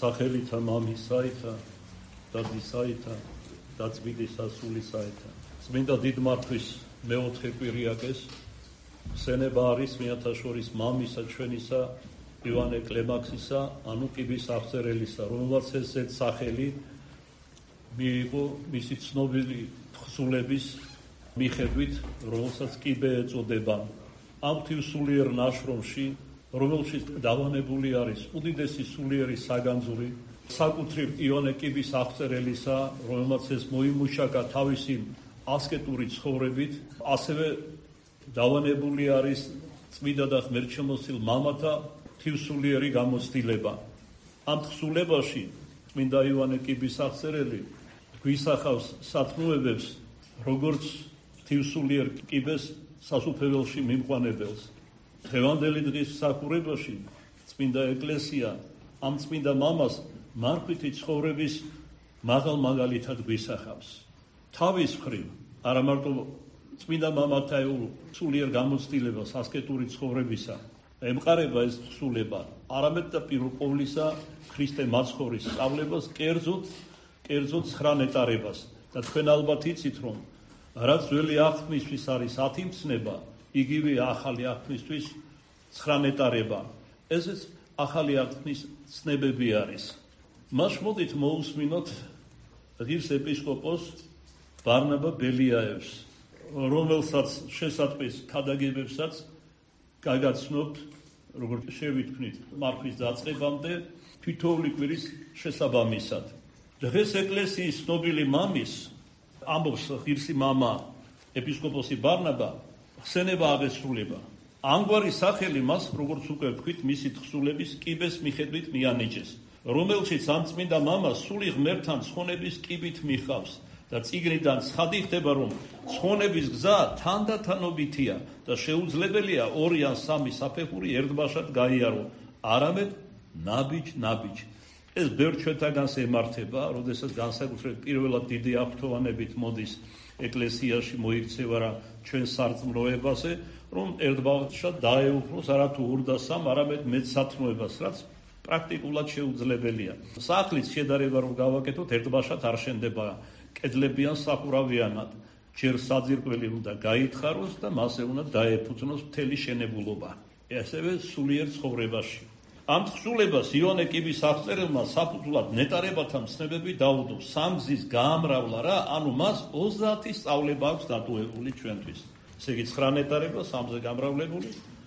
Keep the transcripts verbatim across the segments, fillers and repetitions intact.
სახელითა მამისაითა და დისაითა და წმინდისა სულისაითა. წმინდა დიდმართვის მეოთხე კვირიაკეს ხსენება არის მეათა შორის მამისა ჩვენისა ივანე კლემაქსისა, ანუ კიბის აღწერელისა, რომელსაც ესეთ სახელი მიიღო მისი ცნობილი თხზულების მიხედვით, რომელსაც კიბე ეწოდება. ამ ღვთისმსულიერ ნაშრომში, რომელშიც დავანებული არის უდიდესი სულიერი საგანძური, საკუთრივ ივანე კიბის აღწერელისა, რომელმაც ეს მოიმუშაკა თავისი ასკეტური ცხოვრებით, ასევე დავანებული არის წმინდა და ღმერთშემოსილ მამათა ღვთისმსულიერი გამოცდილება. ამ თხზულებაში წმინდა ივანე კიბის აღწერელი გვისახავს სათნოებებს, როგორც ღვთისმსულიერ კიბეს სასუფეველში მიმყვანებელს. დღევანდელი დღის მსახურებაში წმინდა ეკლესია ამ წმინდა მამას მარხვითი ცხოვრების მაღალ მაგალითად გვისახავს. თავის მხრივ არა მარტო წმინდა მამათა სულიერ გამოცდილებას ასკეტური ცხოვრებისა ემყარება ეს თხზულება, არამედ და პირველ ყოვლისა ქრისტე მაცხოვრის სწავლებას, კერძოდ კერძოდ ცხრა ნეტარებას. და თქვენ ალბათ იცით, რომ რაც ძველი აღთქმისთვის არის ათიმცნება, იგივე ახალი აღთქმისთვის ცხრა ნეტარება. ესეც ახალი აღთქმის ცნებები არის. მას მოდით მოусმინოთ ღირს ეპისკოპოს ბარნაბა ბელიაევს, რომელსაც შესატყვის ქადაგებებსაც გაგაცნობთ, როგორც შევითქმით, მარხვის დაწყებამდე თითოეული კვირის შესაბამისად. დღეს ეკლესიის ცნობილი მამის, ამბობს ღირსი მამა ეპისკოპოსი ბარნაბა, ხსენება აღესრულება. ამგვარი სახელი მას, როგორც უკვე ვთქვით, მისი თხზულების კიბეს მიხედვით მიანიჭეს, რომელშიც ამ წმინდა მამას სული ღმერთთან ცხონების კიბით მიხავს და წიგნიდან ცხადი ხდება, რომ ცხონების გზა თანდათანობითია და შეუძლებელია ორი ან სამი საფეხური ერთბაშად გაიარო, არამედ ნაბიჯ-ნაბიჯ. ეს ბევრ ჩვენთაგანს ემართება, როდესაც განსაკუთრებით პირველად დიდი აღფრთოვანებით მოდის ეკლესიაში მოიქცევა რა ჩვენ სარწმუნოებაზე, რომ ერთბაშად დაეუფლოს არათუ ორ და სამ, არამედ მეც სათნოებას, რაც პრაქტიკულად შეუძლებელია. სახლის შედარება რომ გავაკეთოთ, ერთბაშად არ შენდება კედლებიან სახურავიანად, ჯერ საძირკველი უნდა გაითხაროს და მასე უნდა დაეფუძნოს მთელი შენებულობა. ასევე სულიერ ცხოვრებაში. ამ თხზულებას ივანე კიბის აღწერელმა საფუძვლად ნეტარებათა მცნებები დაუდო. სამგზის გაამრავლა რა, ანუ მას ოცდაათი სწავლება აქვს დატოვებული ჩვენთვის. ესე იგი ცხრა ნეტარება, სამზე გამრავლებული.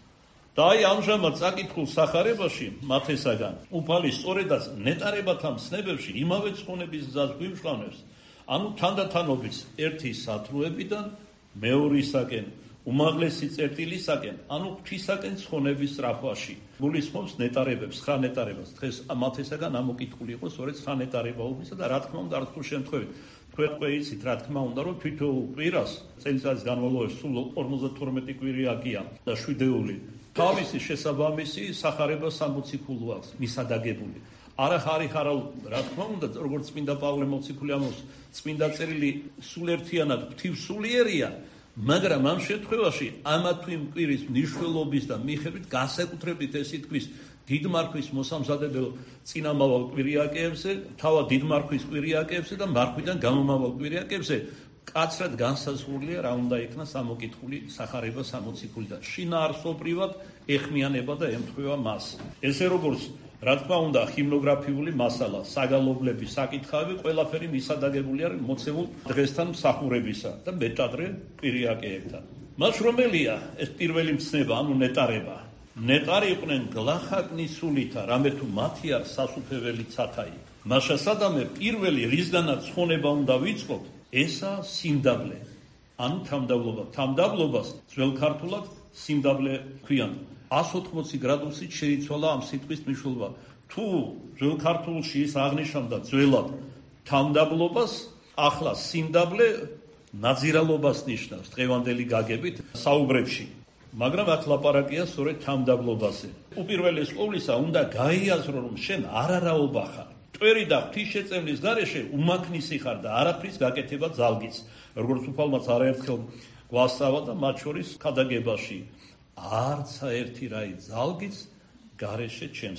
და აი ამჟამად საკითხულ სახარებაში მათესაგან უფალი სწორედაც ნეტარებათა მცნებებში იმავე ცხონების გზას გვიმჟღავნებს, ანუ თანდათანობის ერთი სათნოებიდან მეორისაკენ, უმაღლესი წერტილისაკენ, ანუ ღვთისაკენ ცხონების სწრაფვაში. გულისხმობს ნეტარებებს, ცხრა ნეტარებას. დღეს მათესაგან ამოკითხული იყო სწორედ ცხრა ნეტარებაობისა და რა თქმა უნდა, არც თუ შემთხვევით თქვენ უკვე იცით, რა თქმა უნდა, რომ თითოეულ კვირას წელიწადის განმავლობაში სულ ორმოცდათორმეტი კვირიაკია და შვიდეული თავისი შესაბამისი სახარება სამოცი ფულო აქვს მისადაგებული. არა ხარი ხარავ, რა თქმა უნდა, როგორც წმინდა პავლე მოციქული ამბობს, წმინდა წერილი სულერთიანად ღვთისმსულიერია, მაგრამ ამ შემთხვევაში ამა თუ იმ კვირის მნიშვნელობის და მიხედვით განსაკუთრებით ეს ითქმის დიდ მარხვის მოსამზადებელ წინამავალ კვირიაკებზე, თავად დიდ მარხვის კვირიაკებზე და მარხვიდან გამომავალ კვირიაკებზე კაცრად განსაზღვრულია რა უნდა იქნას ამოკითხული სახარება სამოცი ფულიდან. შინაარსობრივად ეხმიანება და ემთხვევა მას. ესე როგორც რა თქმა უნდა, ჰიმნოგრაფიული მასალა, საგალობლები, საკითხავები, ყველაფერი მისადაგებული არის მოცემულ დღესთან მსახურებისა და მეტადრე კვირიაკეებთან. მას რომელია ეს პირველი მცნება, ანუ ნეტარება? ნეტარი იყვნენ გლახაკნის სულითა, რამე თუ მათი არ სასუფეველი ცათაი. მაშასადამე პირველი რისგანაც ცხონება უნდა ვიწყოთ, ესაა სიმდაბლე, ანუ თამდაბლობა. თამდაბლობას ძველ ქართულად სიმდაბლე ქვიან. ას ოთხმოცი გრადუსით შეიცვალა ამ სიტყვის მნიშვნელობა. თუ ძველ ქართულში ის აღნიშნავდა ძველად თამდაბლობას, ახლა სიმდაბლე ნაძირალობას ნიშნავს დღევანდელი გაგებით საუბრებში. მაგრამ აქ ლაპარაკია სწორედ თამდაბლობაზე. უპირველეს ყოვლისა უნდა გაიაზრო, რომ შენ არარაობა ხარ. ტვერი და ღვთისშეწევნის გარეშე უმაქნისი ხარ და არაფრის გაკეთება ძალგიც. როგორც უფალმაც არაერთხელ გვასწავა და მათ შორის ქადაგებაში. არცა ერთი რაი ძალგიც გარეშე ჩემსა.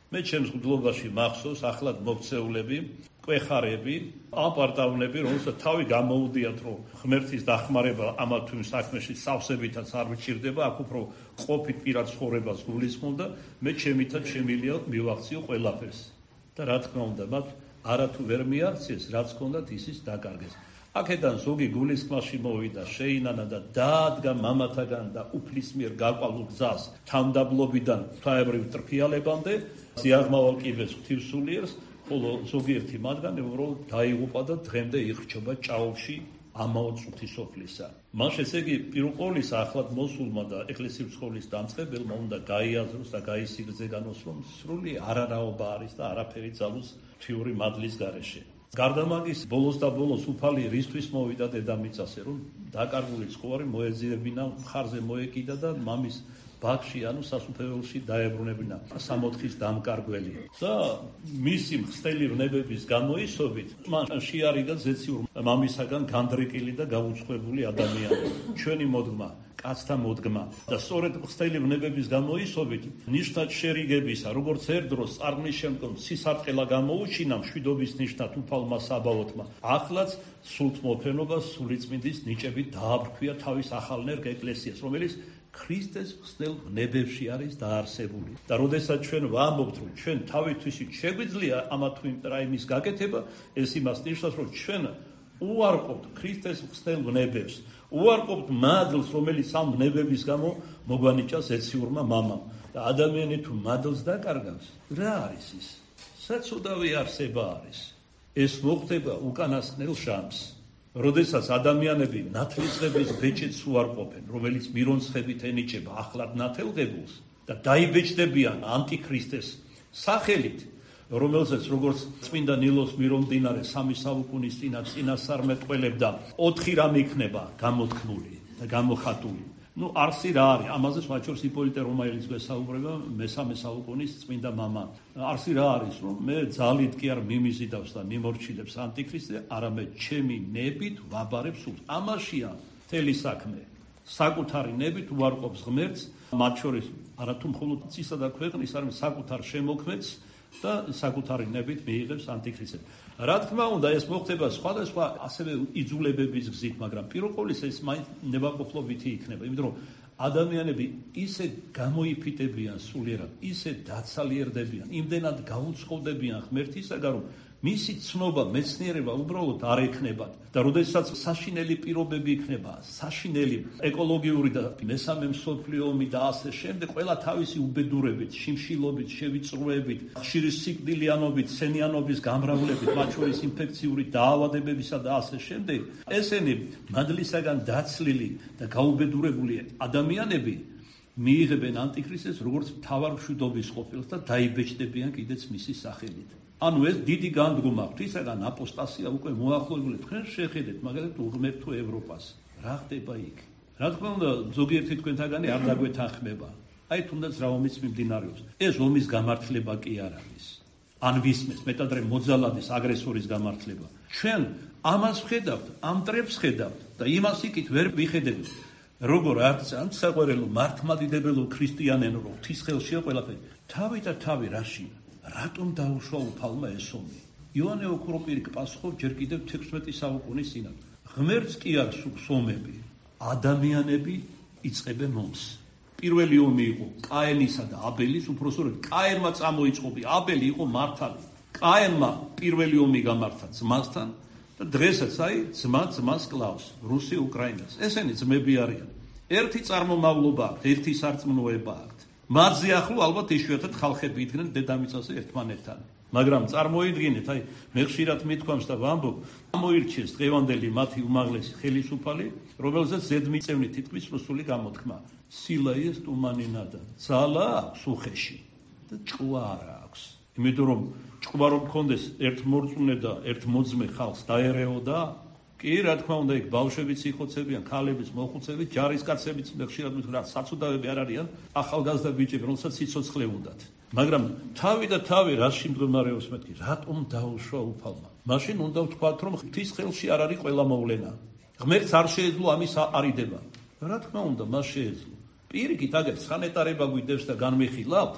მე ჩემს მგლობაში მახსოვს ახლად მოქცეულები, კვეხარები, აპარტავნები, რომელსაც თავი გამოუდიათ, რომ ღმერთის დახმარება ამა თუ იმ საქმეში სავსებითაც არ მჭირდება, აქ უფრო ყოფით პირად ცხოვრებას გულისხმობდა, მე ჩემითაც შემილია მივახციო ყველაფერს. და რა თქმა უნდა, მათ არათუ ვერ მიაღწიეს, რაც ჰქონდათ ისიც დაკარგეს. აქედან ზოგი გულისხმაში მოვიდა, შეინანა და დაადგა მამათაგან და უფლის მიერ გაყვალულ გზას თანდაბლობიდან ღვთაებრივ ტრფიალებამდე, სიაღმავალ კიბეს ღვთივსულიერს, ხოლო ზოგიერთი მათგანი უბრალოდ დაიღუპა და დღემდე იხრჩება ჭაობში ამაო წუთის სოფლისა. მას ესე იგი პირუყოლის ახლად მოსულმა და ეკლესიის სკოლის დამწყებელმა უნდა გაიაზროს და გაისიგრძე განოსრომ სრული არარაობა არის და არაფერი ძალუს თვიური მადლის გარეშე. გარდა მაგის ბოლოს და ბოლოს უფალი რისთვის მოვიდა დედამიწაზე, რომ დაკარგული ცხოვარი მოეძიებინა, მხარზე მოეკიდა და მამის ბაქში, ანუ სასუფეველში დაებრუნებინა სამოთხის დამკარგველი. და მისი მხსტელი ვნებების გამოისობით მან შეარიდა ზეციურ მამისაგან განდრიკილი და გაუცხოებული ადამიანი. ჩვენი მოდგმა, კაცთა მოდგმა და სწორედ მხსტელი ვნებების გამოისობით ნიშნად შერიგებისა, როგორც ერთ დროს წარღვნის შემდგომ სისარტყელა გამოუჩინა მშვიდობის ნიშნად უფალმა საბაოთმა. ახლაც სულთმოფენობას სულიწმინდის ნიჭებით დააბრქვია თავის ახალნერგ ეკლესიას, რომელიც ქრისტეს მხსნელ ვნებებში არის დაარსებული. და როდესაც ჩვენ ვამბობთ, რომ ჩვენ თავისთვისით შეგვიძლია ამა თუ იმ რაიმის გაკეთება, ეს იმას ნიშნავს, რომ ჩვენ უარყოფთ ქრისტეს მხსნელ ვნებებს, უარყოფთ მადლს, რომელიც ამ ვნებების გამო მოგვანიჭა ზეციურმა მამამ. და ადამიანი თუ მადლს დაკარგავს, რა არის ის? საცუდავი არსება არის. ეს მოხდება უკანასკნელ შამს. როდესაც ადამიანები ნათლისღების ბეჭედს უარყოფენ, რომელიც მირონცხებით ენიჭება ახლად ნათელღებულს და დაიბეჭდებიან ანტიქრისტეს სახელით, რომელზეც როგორც წმინდა ნილოს მირონდინარე სამი საუკუნის წინა წინასწარმეტყველებდა, ოთხი რამ იქნება გამოთქმული და გამოხატული. ნუ არსი რა არის? ამაზე სხვაჩორს იპოლიტე რომაელის გვესაუბრება მესამე საუკუნის წმინდა მამა. არსი რა არის, რომ მე ძალით კი არ მიმიზიდავს და მიმორჩილებს ანტიქრისტე, არამედ ჩემი ნებით ვაბარებ სულს. ამაშია მთელი საქმე. საკუთარი ნებით უარყოფს ღმერთს, მათ შორის არათუ მხოლოდ ცისა და ქვეყნის, არამედ საკუთარ შემოქმედს და საკუთარი ნებით მიიღებს ანტიქრისტეს. რა თქმა უნდა, ეს მოხდება სხვადასხვა ასევე იძულებების გზით, მაგრამ პირუყოლის ეს მაინც ნებაყოფლობითი იქნება, იმიტომ რომ ადამიანები ისე გამოიფიტებიან სულიერად, ისე დაცალიერდებიან, იმდენად გაუცხოვდებიან ღმერთისაგან, რომ მისი ცნობა, მეცნიერება უბრალოდ არ ექნებათ. და როდესაც საშინელი პირობები იქნება, საშინელი ეკოლოგიური და მესამე მსოფლიო ომი და ასე შემდეგ, ყველა თავისი უბედურებით, შიმშილობით, შევიწროებით, ხშირი სიკვდილიანობით, სენიანობის გამრავლებით, მათ შორის ინფექციური დაავადებებისა და ასე შემდეგ, ესენი მადლისაგან დაცლილი და გაუბედურებული ადამიანები მიიღებენ ანტიქრისტეს როგორც მთავარ მშვიდობის ყოფილს და დაიბეჭდებიან კიდეც მისი სახელით. ანუ ეს დიდი განდგომა ღვთისაგან აპოსტასია უკვე მოახლოებული. თქვენ შეხედეთ მაგალითად უღმერთო ევროპას. რა ხდება იქ? რა თქმა უნდა, ზოგიერთი თქვენთაგანი არ დაგვეთანხმება. აი თუნდაც რა ომიც მიმდინარეობს. ეს ომის გამართლება კი არ არის. ან ვისმეს მეტადრე მოძალადის აგრესორის გამართლება. ჩვენ ამას ვხედავთ, ამ მტრებს ვხედავთ და იმას იქით ვერ ვიხედებით. როგორ არც ამ საყვერელო მართლმადიდებელო ქრისტიანენო რო ღვთის ხელშია ყველაფერი. თავი და თავი რაში? რატომ დაუშვა უფალმა ეს ომი? იოანე ოქროპირი პასუხობს ჯერ კიდევ თექვსმეტი საუკუნის წინათ. ღმერთს კი არ სურს ომები, ადამიანები იწყებენ ომს. პირველი ომი იყო კაენისა და აბელის, უпроსორად კაენმა წამოიწყო, აბელი იყო მართალი. კაენმა პირველი ომი გამართა ძმასთან და დღესაც აი ძმა ძმას კლავს, რუსი უკრაინას. ესენი ძმები არიან. ერთი წარმომავლობა აქვთ, ერთი სარწმუნოება აქვთ. მარზე ახლო ალბათ იშვიათად ხალხები იდგნენ დედამიწაზე ერთმანეთთან. მაგრამ წარმოიდგინეთ, აი მე ხშირად მithქვამს და ვამბობ, გამოირჩიეს დღევანდელი მათი უმაღლესი ხელისუფალი, რომელზეც ზედმიწევნი თითქმის რუსული გამოთქმა. სილა ეს ტუმანინადა, ძალა აქვს უხეში და ჭკუა არ აქვს. იმიტომ რომ ჭკუა რომ მქონდეს ერთ მორწმუნე და ერთ მოძმე ხალხს დაერეოდა, კი რა თქმა უნდა იქ ბავშვებიც იხოცებიან, ქალებიც, მოხუცებიც, ჯარისკაცებიც, ხშირად რა საცუდავები არ არიან, ახალგაზრდა ბიჭები, რომელსაც სიცოცხლე უნდათ. მაგრამ თავი და თავი რაში მდგომარეობს მეთქი, რატომ დაუშვა უფალმა? მაშინ უნდა ვთქვათ, რომ ღვთის ხელში არ არის ყველა მოვლენა. ღმერთს არ შეეძლო ამის არიდება. რა თქმა უნდა, მას შეეძლო. პირიქით, აგერ ცხანეტარება გვიდევს და განმეხილავთ,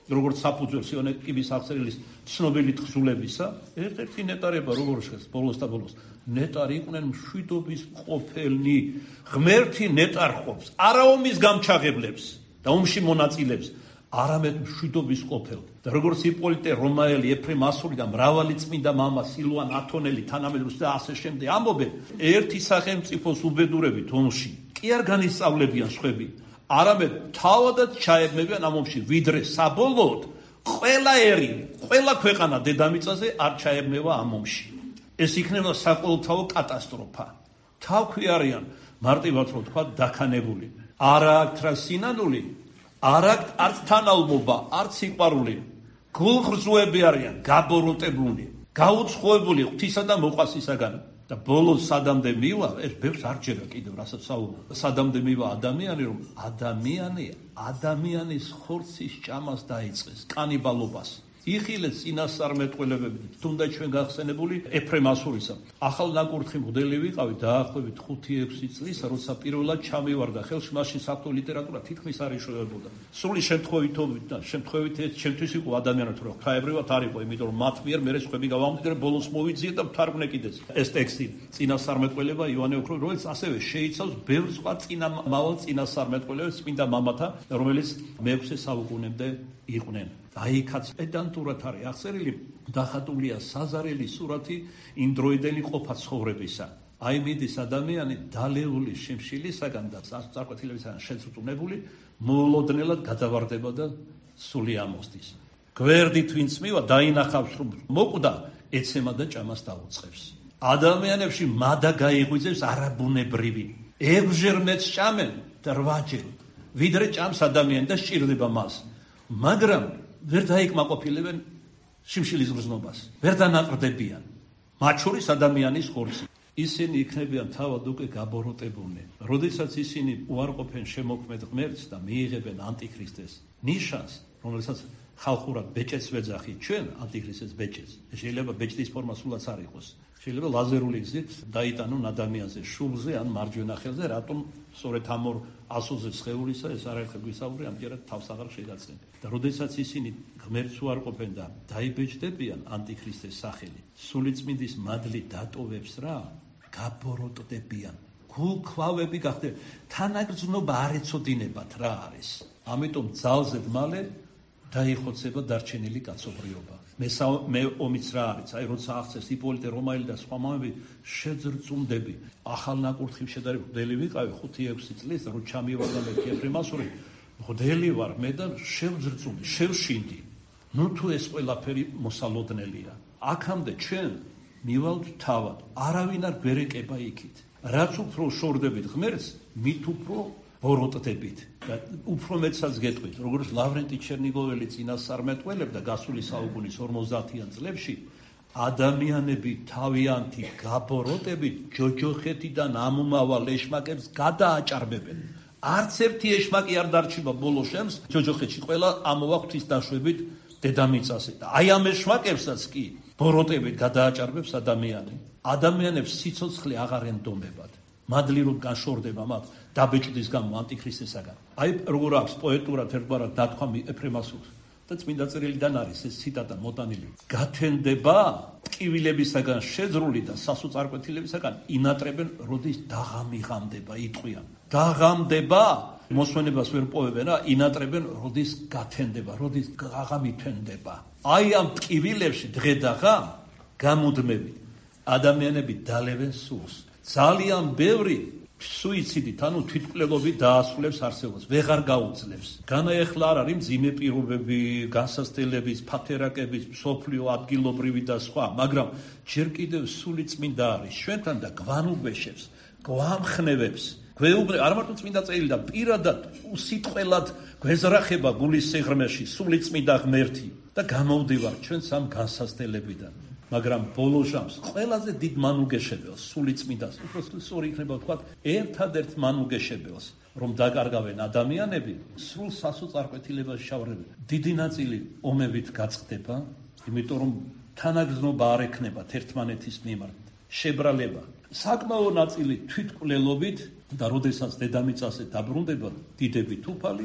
როგორც საფუძველს იონე კიბის აღწერილის ცნობილი თხზულებისა, ერთ-ერთი ნეტარება როგორ შეეს ბოლოს და ბოლოს. ნეტარი იყვნენ მშვიდობის ყოფილნი, ღმერთი ნეტარხობს, არა ომის გამჩაღებლებს და ომში მონაწილებს, არამედ მშვიდობის ყოფილ. და როგორც იპოლიტე რომაელი, ეფრემ ასური და მრავალი წმინდა მამა სილვან ათონელი, თანამედროვე და ასე შემდეგ ამბობენ, ერთი სახელმწიფოს უბედურებით ომში კი არ განისწავლებიან სხვები, არამედ თავადაც ჩაებმებიან ამ ომში, ვიდრე საბოლოოდ ყველა ერი, ყველა ქვეყანა დედამიწაზე არ ჩაებმება ამ ომში. ეს იქნება საყოველთაო კატასტროფა. თავქვი არიან მარტივად რო თქვა დაქანებული. არა აქვთ რა სინანული, არ აქვთ არც თანალმობა, არც სიყვარული. გულღრზოები არიან, გაბოროტებული, გაუცხოებული ღვთისა და მოყვასისაგან. და ბოლოს სადამდე მივა, ეს ბევრს არ ჯერა კიდევ რასაც საუბრობ. სადამდე მივა ადამიანი, რომ ადამიანი ადამიანის ხორცის ჭამას დაიწყეს, კანიბალობას. იხილეს წინასწარმეტყველებები, თუნდაც ჩვენ გახსენებული ეფრემ ასურისა. ახალ ნაკურთხი მოდელი ვიყავი დაახლოებით ხუთი ექვსი წლის, როცა პირველად ჩამივარდა ხელში, მაშინ საფრთხო ლიტერატურა თითქმის არ იშოვებოდა. სრული შემთხვევითობით და შემთხვევით ეს ჩემთვის იყო ადამიანად, რომ ღვთაებრივად არ იყო, იმიტომ რომ მათ მიერ მე სხვები გავამკვიდრე, ბოლოს მოვიძიე და ვთარგმნე კიდეც. ეს ტექსტი წინასწარმეტყველება იოანე ოქროს, რომელიც ასევე შეიცავს ბევრ სხვა წინამავალ წინასწარმეტყველებს წმინდა მამათა, რომელიც მეექვსე საუკუნემდე იყვნენ. აიქაც პედანტურად არის აღწერილი, დახატულია საზარელი სურათი იმ დროიდელი ყოფა ცხოვრებისა. აი მიდის ადამიანი დალეული შიმშილისაგან და წარკვეთილებისაგან შეწუწუნებული, მოულოდნელად გადავარდება და სული ამოსდის. გვერდით ვინც მივა, დაინახავს რომ მოკვდა, ეცემა და ჭამას დაუწყებს. ადამიანებში მადა გაიღვიძებს არაბუნებრივი. ექვსჯერ მეც ჭამენ და რვაჯერ, ვიდრე ჭამს ადამიანი და სჭირდება მას. მაგრამ ვერ დაიკმაყოფილებენ შიმშილის გრძნობას, ვერ დანაყრდებიან. მათ შორის ადამიანის ხორცი. ისინი იქნებიან თავად უკვე გაბოროტებულნი. როდესაც ისინი უარყოფენ შემოქმედ ღმერთს და მიიღებენ ანტიქრისტეს ნიშანს, რომელსაც ხალხურად ბეჭედს ვეძახით ჩვენ, ანტიქრისტეს ბეჭედს. შეიძლება ბეჭდის ფორმა სულაც არ იყოს. შეიძლება ლაზერული გზით დაიტანონ ადამიანზე, შუბლზე ან მარჯვენა ხელზე, რატომ სწორედ ამ ორ ასოზე სხეულისა ეს არაერთხელ გვისაუბრე, ამჯერად თავს აღარ შეგაცნეთ. და როდესაც ისინი ღმერთს უარყოფენ და დაიბეჭდებიან ანტიქრისტეს სახელი, სულიწმინდის მადლი დატოვებს რა, გაბოროტდებიან. გულქვავები გახდებიან. თანაგრძნობა არ ეცოდინებათ რა არის. ამიტომ ძალზედ მალე დაიხოცება დარჩენილი კაცობრიობა. მე მე ომიც რა არის, აი როცა აღწევს იპოლიტე რომაელი და სხვა მამები შეძრწუნდები. ახალ ნაკურთხი შედარებით მღვდელი ვიყავი ხუთი ექვსი წლის, რო ჩამივარდა მე ეფრემ ასური, მღვდელი ვარ მე და შევძრწუნდი, შევშინდი. ნუ თუ ეს ყველაფერი მოსალოდნელია. აქამდე ჩვენ მივალთ თავად, არავინ არ გვერეკება იქით. რაც უფრო შორდებით ღმერთს, მით უფრო ბოროტდებით და უფრო მეცაც გეტყვით, როგორც ლავრენტი ჩერნიგოველი წინასწარმეტყველებდა გასული საუკუნის ორმოცდაათიან წლებში, ადამიანები თავიანთი გაბოროტებით ჯოჯოხეთიდან ამომავალ ეშმაკებს გადააჭარბებენ. არც ერთი ეშმაკი არ დარჩება ბოლო შემს, ჯოჯოხეთში ყველა ამოვა ღვთის დაშვებით დედამიწაზე. და აი ამ ეშმაკებსაც კი ბოროტებით გადააჭარბებს ადამიანი. ადამიანებს სიცოცხლე აღარ ენდომებათ. მადლი რომ განშორდება მათ დაბეჭდის გამო ანტიქრისტესაგან. აი როგორ აქვს პოეტურად ერთგვარად დათქვამი ეფრემ ასურს და წმინდა წერილიდან არის ეს ციტატა მოტანილი. გათენდება ტკივილებისაგან შეძრული და სასოწარკვეთილებისაგან ინატრებენ, როდის დაღამი ღამდება, იტყვიან. დაღამდება, მოსვენებას ვერ პოვებენ რა, ინატრებენ, როდის გათენდება, როდის დაღამი თენდება. აი ამ ტკივილებში დღე და ღამ გამუდმები ადამიანები დალევენ სულს. ძალიან ბევრი სუიციდით, ანუ თვითმკვლელობით დაასრულებს არსებობას, ვეღარ გაუძლებს. განაეხლა არ არის მძიმე პირობები, განსაცდელების, ფათერაკების, მსოფლიო ადგილობრივი და სხვა, მაგრამ ჯერ კიდევ სული წმინდა არის ჩვენთან და გვანუგვეშებს, გვამხნევებს. გვეუბნე არ მარტო წმინდა წერილი და პირადად უსიტყველად გვეზრახება გულის სიღრმეში სული წმინდა ღმერთი და გამოვდივარ ჩვენს ამ განსაცდელებიდან. მაგრამ ბოლო ჟამს ყველაზე დიდ მანუგეშებელს სული წმინდას, უფრო სწორი იქნება ვთქვათ, ერთადერთ მანუგეშებელს, რომ დაკარგავენ ადამიანები, სრულ სასოწარკვეთილებაში ჩავარდებიან. დიდი ნაწილი ომებით გაწყდება, იმიტომ რომ თანაგრძნობა არ ექნებათ ერთმანეთის მიმართ, შებრალება. საკმაო ნაწილი თვითმკვლელობით და როდესაც დედამიწაზე დაბრუნდება დიდები თუფალი,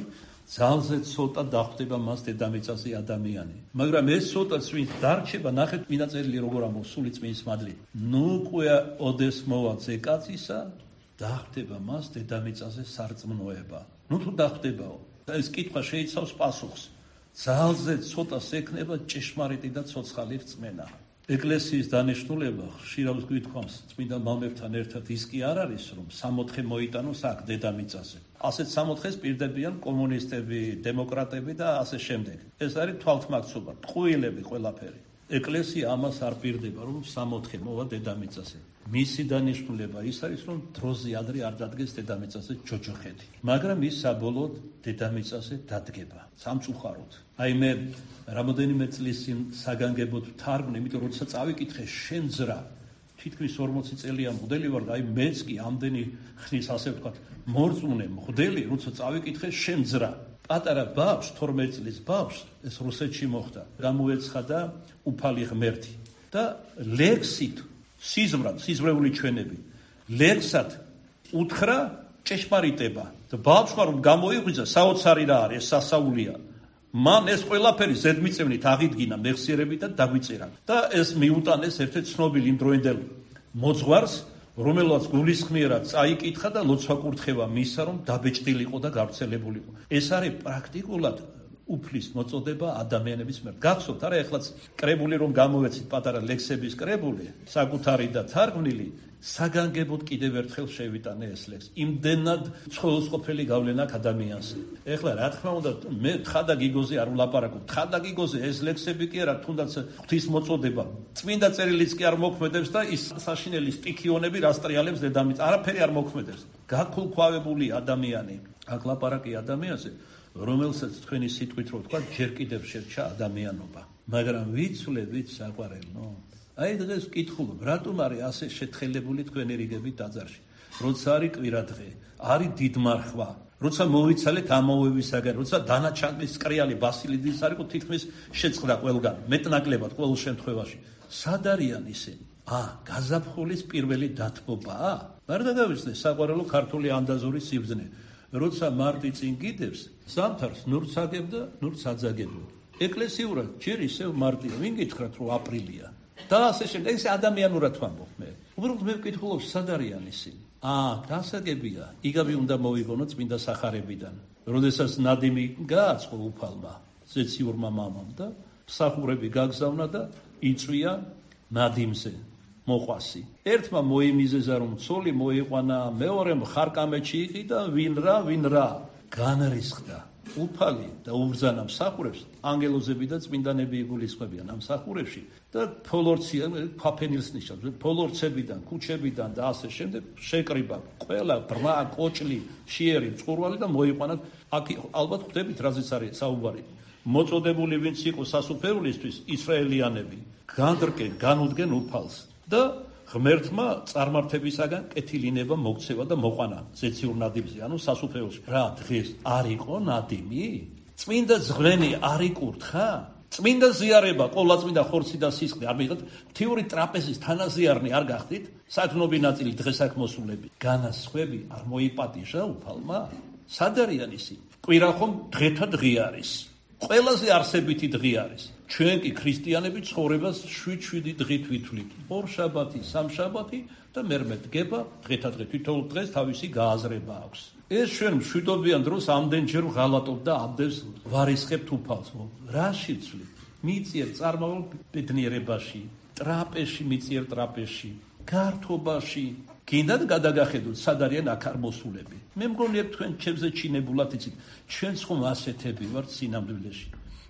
ძალზე ცოტა დახვდება მას დედამიწაზე ადამიანი. მაგრამ ეს ცოტაც ვინც დარჩება, ნახეთ მინაწერილი როგორ ამბობს სული წმინდის მადლით. ნუ ყვია ოდეს მოვა ზეკაცისა, დახვდება მას დედამიწაზე სარწმუნოება. ნუ თუ დახვდებაო. და ეს კითხვა შეიცავს პასუხს. ძალზე ცოტა შექნება ჭეშმარიტი და ცოცხალი რწმენა. ეკლესიის დანიშნულება ხშირად გვითხოვს წმინდა მამებთან ერთად ის კი არ არის, რომ სამოთხე მოიტანოს აქ დედამიწაზე. ასეთ სამოთხეს პირდებიან კომუნისტები, დემოკრატები და ასე შემდეგ. ეს არის თვალთმაქცობა, ტყუილები ყველაფერი. ეკლესია ამას არ პირდება, რომ სამოთხე მოვა დედამიწაზე. მისი დანიშნულება ის არის, რომ დროზე ადრე არ დადგეს დედამიწაზე ჯოჯოხეთი. მაგრამ ის საბოლოოდ დედამიწაზე დადგება, სამწუხაროდ. აი მე რამოდენიმე წლის წინ საგანგებოდ ვთარგმნე, იმიტომ როცა წავიკითხე შენ ძრა, თითქმის ორმოცი წელია მღვდელი ვარ და აი მეც კი ამდენი ხნის ასე ვთქვათ, მორწმუნე მღვდელი, როცა წავიკითხე შენ ძრა. პატარა ბავშვს, თორმეტ წლის ბავშვს, ეს რუსეთში მოხდა, გამოეცხადა უფალი ღმერთი და ლექსით სიზმრად, სიზმრეული ჩვენები, ლექსად უთხრა ჭეშმარიტება. და ბავშვმა რომ გამოიღვიძა, საოცარი რა არის, სასაულია. მან ეს ყველაფერი ზედმიწევნით აღიდგინა მეხსიერებით და დაგვიწერა. და ეს მიუტანეს ერთ-ერთ ცნობილ იმდროინდელ მოძღვარს, რომელსაც გულისხმიერად წაიკითხა და ლოცვა კურთხევა მისცა, რომ დაბეჭდილიყო და გავრცელებულიყო. ეს არის პრაქტიკულად უფლის მოწოდება ადამიანების მიერ. გახსოვთ არა, ეხლაც კრებული რომ გამოვეცით პატარა ლექსების კრებული, საკუთარი და თარგმნილი, საგანგებოდ კიდევ ერთხელ შევიტანე ეს ლექსი. იმდენად ცხოველსყოფელი გავლენა აქვს ადამიანს. ეხლა რა თქმა უნდა, მე თხადა გიგოზე არ ვლაპარაკობ. თხადა გიგოზე ეს ლექსები კი არა, თუნდაც ღვთის მოწოდება. წმინდა წერილიც კი არ მოქმედებს და ის საშინელი სტიქიონები რასტრიალებს დედამიწაზე. არაფერი არ მოქმედებს. გაქულქვავებული ადამიანი. აქ ლაპარაკი ადამიანზე, რომელსაც თქვენი სიტყვით რო თქვა, ჯერ კიდევ შერჩა ადამიანობა. მაგრამ ვიცვლებით საყვარელო. აი დღეს ვკითხულობ, რატომ არის ასე შეთხელებული თქვენი რიგები ტაძარში? როცა არის კვირადღე, არის დიდმარხვა, როცა მოვიცალეთ ამოვევისაგან, როცა დანაჩაგვის კრიალი ბასილიდის არის, თითქმის შეწყდა ყველგან, მეტნაკლებად ყოველ შემთხვევაში. სად არიან ისინი? ა, გაზაფხულის პირველი დათმობაა? არ დაგავიწყდე საყვარელო ქართული ანდაზური სიბრძნე. როცა მარტი წინ გიდევს, ზამთარს ნურც აგებ და ნურც აძაგებო. ეკლესიურად ჯერ ისევ მარტია, ვინ გითხრათ რომ აპრილია? და ასე შემდეგ, ეს ადამიანურად ვამბობ მე. უბრალოდ მე ვკითხულობ, სად არიან ისინი? აა, გასაგებია, იგავი უნდა მოიგონო წმინდა სახარებიდან. როდესაც ნადიმი გააწყო უფალმა, ზეციურმა მამამ და მსახურები გაგზავნა და იწვია ნადიმზე მოყვასი. ერთმა მოიმიზეზა რომ ცოლი მოიყვანა, მეორემ ხარკამეთში იყიდა, ვინ რა, ვინ რა. განრისხდა უფალი და უბრძანა მსახურებს, ანგელოზები და წმინდანები იგულისხმებიან ამ მსახურებში და ფოლორცია, ფაფენილს ნიშნავს, ფოლორცებიდან, ქუჩებიდან და ასე შემდეგ შეკრიბა ყველა ბრმა, კოჭლი, შიერი, წყურვალი და მოიყვანათ. აქ ალბათ ხვდებით რაზეც არის საუბარი. მოწოდებული ვინც იყო სასუფერულისთვის, ისრაელიანები, განდრკენ, განუდგენ უფალს და ღმერთმა წარმართებისაგან კეთილინება მოქცევა და მოყვანა ზეციურ ნადიმზე, ანუ სასუფეველში. რა დღეს არ იყო ნადიმი? წმინდა ზღვენი არ იკურთხა? წმინდა ზიარება, ყოვლადწმინდა ხორცი და სისხლი არ მიიღეთ? თიური ტრაპეზის თანაზიარნი არ გახდით? საქმნობი ნაწილი დღეს აქ მოსულები. განასხვები არ მოიპატიჟა უფალმა? სად არიან ისინი? კვირა ხომ დღეთა დღე არის. ყველაზე არსებითი დღე არის. ჩვენ კი ქრისტიანები ცხოვრებას შვიდ-შვიდი დღით ვითვლით. ორ შაბათი, სამ შაბათი და მერმე დგება, დღეთა დღე თითოეულ დღეს თავისი გააზრება აქვს. ეს ჩვენ მშვიდობიან დროს ამდენჯერ ვღალატობ და ამდენს ვარისხებთ უფალს. რაში ვცვლით? მიწიერ წარმავალ ბედნიერებაში, ტრაპეზში, მიწიერ ტრაპეზში, გართობაში. გინდათ გადაგახედოთ, სად არიან აქ არ მოსულები. მე მგონია თქვენ ჩემზე ჩინებულად იცით, ჩვენც ხომ ასეთები ვართ სინამდვილეში.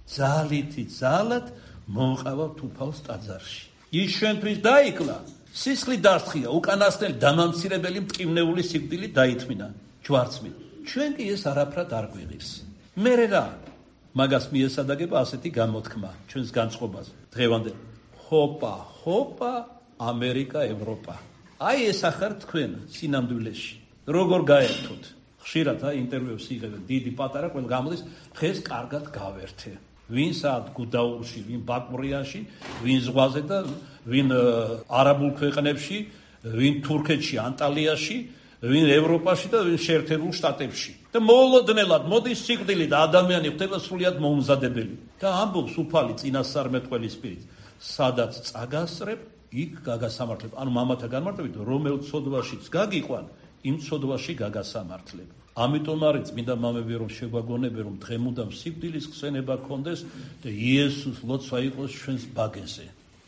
ძალითი ძალად მომყავავთ უფალს ტაძარში. ის ჩვენთვის დაიკლა, სისხლი დასთხია, უკანასკნელი დამამცირებელი მტკივნეული სიკვდილი დაითმინა ჯვარცმით. ჩვენ კი ეს არაფრად არ გვიღებს. მერე რა? მაგას მიესადაგება ასეთი გამოთქმა ჩვენს განწყობაზე. დღევანდელ ჰოპა, ჰოპა, ამერიკა, ევროპა. აი ეს ახარ თქვენ სინამდვილეში. როგორ გაერთოთ? ხშირად აი ინტერვიუს იღებენ, დიდი პატარა, ყველა გამოდის, დღეს კარგად გავერთე. ვინ საათ გუდაურში, ვინ ბაკურიაში, ვინ ზღვაზე და ვინ არაბულ ქვეყნებში, ვინ თურქეთში, ანტალიაში, ვინ ევროპაში და ვინ შეერთებულ შტატებში. და მოულოდნელად მოდის სიკვდილი და ადამიანი ხდება სრულიად მოუმზადებელი. და ამბობს უფალი წინასწარმეტყველის პირით, სადაც წაგასწრებ, იქ გაგასამართლებ. ანუ მამათა განმარტებით, რომელ ცოდვაშიც გაგიყვან, იმ ცოდვაში გაგასამართლებ. ამიტომ არის წმინდა მამები რომ შეგვაგონებენ რომ დღემუდამ სიკვდილის ხსენება გქონდეს და იესოს ლოცვა იყოს ჩვენს ბაგეზე.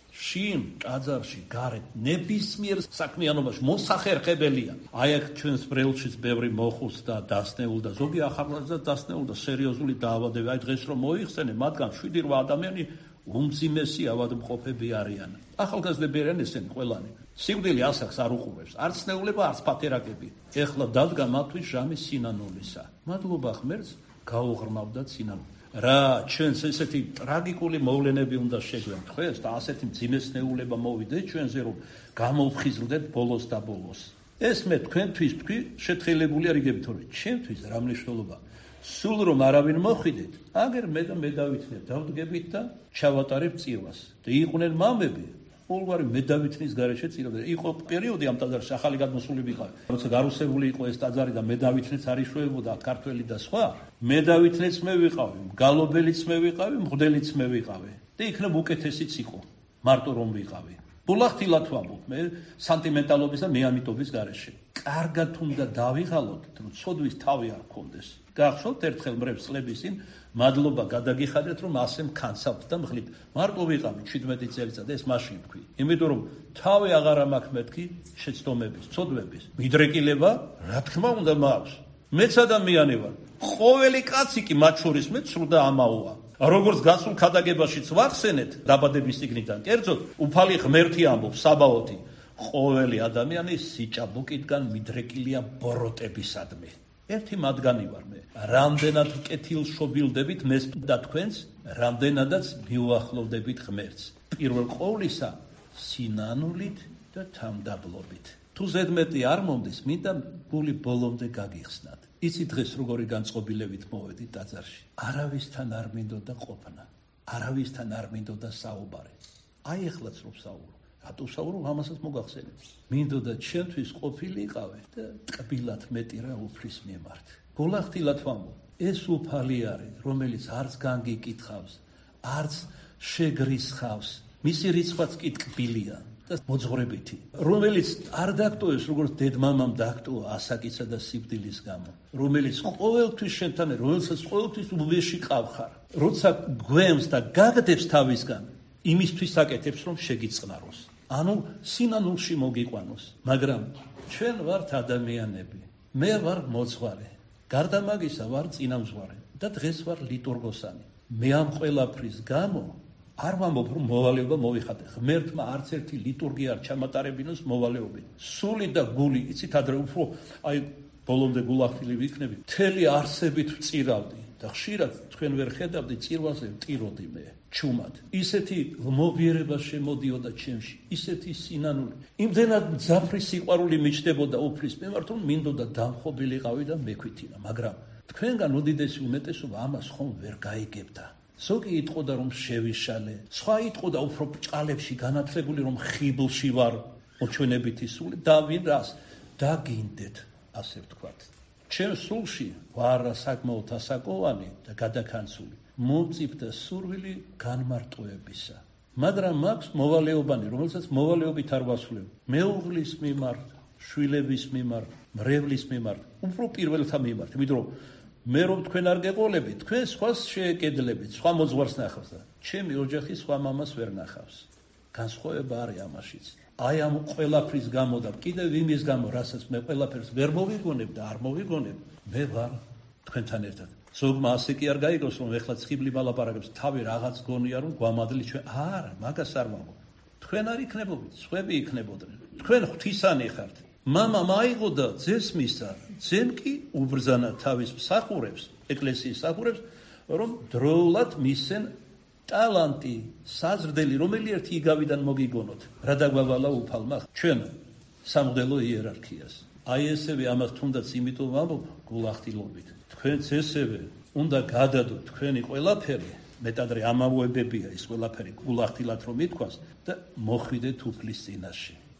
შინ ტაძარში გარეთ ნებისმიერ საქმიანობაში მოსახერხებელია. აი აქ ჩვენს ბრელშიც ბევრი მოხუს და დასნეულ და ზოგი ახალგაზრდა დასნეულ და სერიოზული დაავადები. აი დღეს რომ მოიხსენე, მათგან შვიდი რვა ადამიანი უმძიმესი ავადმყოფები არიან. ახალგაზრდები არიან ესენი ყველანი. სიკვდილი ასახს არ უყურებს, არც ნეულება, არც პათერაკები. ეხლა დადგა მათთვის ჟამი სინანულისა. მადლობა ღმერთს, გაუღრმავდათ სინანული. რა ჩვენს ესეთი ტრაგიკული მოვლენები უნდა შეგვენ თქვენს და ასეთი მძიმესნეულება მოვიდეს ჩვენზე რომ გამოვხიზლდეთ ბოლოს და ბოლოს. ეს მე თქვენთვის თქვი შეთხელებულია რიგებით, თორე ჩემთვის რა მნიშვნელობა? სულ რომ არავინ მოხვიდეთ, აგერ მე და მე დავითნებ, დავდგებით და ჩავატარებ წირვას. და იყვნენ მამები, ყოველგვარი მე დავითნის გარეშე წირავდნენ. იყო პერიოდი ამ ტაძარში ახალი გადმოსული ვიყავი. როცა გარუსებული იყო ეს ტაძარი და მე დავითნეც არ იშვებოდა ქართველი და სხვა, მე დავითნეც მე ვიყავი, გალობელიც მე ვიყავი, მღვდელიც მე ვიყავი. და იქნებ უკეთესიც იყო, მარტო რომ ვიყავი. ბულახtildeლად ვამბობ მე სანტიმენტალობის და მეამიტობის გარეშე. კარგად უნდა დავიღალოთ, რომ ცოდვის თავი არ გქონდეს. გახსოვთ ერთხელ მრებს წლების წინ მადლობა გადაგიხადეთ რომ ასე მქანცავთ და მხლით. მარტო ვიყავი შვიდმეტი წელიწადი ეს მაშინ თქვი. იმიტომ რომ თავი აღარა მაქვს მეთქი შეცდომების, ცოდვების. მიდრეკილება, რა თქმა უნდა მაქვს. მეც ადამიანი ვარ. ყოველი კაცი კი მათ შორის მე სრულ და ამაოა. როგორც გასულ ქადაგებაშიც ვახსენეთ დაბადების წიგნიდან, კერძოდ უფალი ღმერთი ამბობს საბაოთი, ყოველი ადამიანი სიჭაბუკიდან მიდრეკილია ბოროტებისადმი. ერთი მათგანი ვარ მე. რამდენად კეთილშობილდებით მეს და თქვენს, რამდენადაც მიუახლოვდებით ღმერთს. პირველ ყოვლისა სინანულით და თამდაბლობით. თუ ზედმეტი არ მომდის, მინდა გული ბოლომდე გაგიხსნათ. იცი დღეს როგორი განწყობილებით მოვედი ტაძარში. არავისთან არ მინდოდა ყოფნა. არავისთან არ მინდოდა საუბარი. აი ეხლაც რომ საუბრო. რატო საუბრობ, ამასაც მოგახსენებ. მინდოდა ჩემთვის ყოფილიყავე და ტკბილად მეტი რა უფლის მიმართ. გულახდილად ვამბობ, ეს უფალი არის, რომელიც არც განგიკითხავს, არც შეგრისხავს. მისი რიცხვაც კი ტკბილია და მოძღვრებითი, რომელიც არ დაგტოვებს, როგორც დედმამამ დაგტოვა ასაკისა და სიკვდილის გამო, რომელიც ყოველთვის შენთან, რომელსაც ყოველთვის უბეში ყავხარ, როცა გვემს და გაგდებს თავისგან, იმისთვის აკეთებს, რომ შეგიწყნაროს. ანუ სინანულში მოგიყვანოს, მაგრამ ჩვენ ვართ ადამიანები. მე ვარ მოძღვარი. გარდა მაგისა ვარ წინამძღვარი და დღეს ვარ ლიტურგოსანი. მე ამ ყველაფრის გამო არ ვამბობ, რომ მოვალეობა მოვიხატე. ღმერთმა არც ერთი ლიტურგია არ ჩამატარებინოს მოვალეობით. სული და გული, იცით ადრე უფრო აი ბოლომდე გულახდილი ვიქნები, მთელი არსებით ვწირავდი და ხშირად თქვენ ვერ ხედავდი წირვაზე ვტიროდი მე. ჩუმად. ისეთი მოგიერება შემოდიოდა ჩემში, ისეთი სინანული. იმდენად მძაფრი სიყვარული მიჩნდებოდა უფლის მიმართ, რომ მინდოდა დამხობილიყავი და მექვითინა, მაგრამ თქვენგან უდიდესი უმეტესობა ამას ხომ ვერ გაიგებდა. ზოგი იტყოდა რომ შევიშალე, სხვა იტყოდა უფრო ბჭყალებში განათლებული რომ ხიბლში ვარ, მოჩვენებითი სული და ვინ რას დაგინდეთ, ასე ვთქვათ. ჩემ სულში ვარ საკმაოდ ასაკოვანი და გადაქანცული. მომწიფდა სურვილი განმარტოებისა. მაგრამ მაქვს მოვალეობანი, რომელსაც მოვალეობით არ ვასრულებ. მეუღლის მიმართ, შვილების მიმართ, მრევლის მიმართ, უფრო პირველთა მიმართ, იმიტომ რომ მე რომ თქვენ არ გეყოლებით, თქვენ სხვას შეეკედლებით, სხვა მოძღვარს ნახავს და ჩემი ოჯახი სხვა მამას ვერ ნახავს. განსხვავება არის ამაშიც. აი ამ ყველაფრის გამო და კიდევ იმის გამო, რასაც მე ყველაფერს ვერ მოვიგონებ და არ მოვიგონებ, მე ვარ თქვენთან ერთად. ზოგმა ასე კი არ გაიგოს, რომ ეხლა ცხიბლი მალაპარაკებს, თავი რაღაც გონია, რომ გვამადლი ჩვენ. არა, მაგას არ ვამბობ. თქვენ არ იქნებოდით, სხვები იქნებოდნენ. თქვენ ღვთისანი ხართ. მამა მაიღო და ძეს მისცა. ძემ კი უბრძანა თავის მსახურებს, ეკლესიის მსახურებს, რომ დროულად მისცენ ტალანტი, საზრდელი, რომელი ერთი იგავიდან მოგიგონოთ. რა დაგვავალა უფალმა ჩვენ სამღვდელო იერარქიას. აი ესევე ამას თუნდაც იმიტომ ვამბობ გულახდილობით. თქვენც ესევე უნდა გადადოთ თქვენი ყველაფერი, მეტადრე ამავოებებია ის ყველაფერი გულახდილად რომ ითქვას და მოხვიდეთ უფლის წინაშე.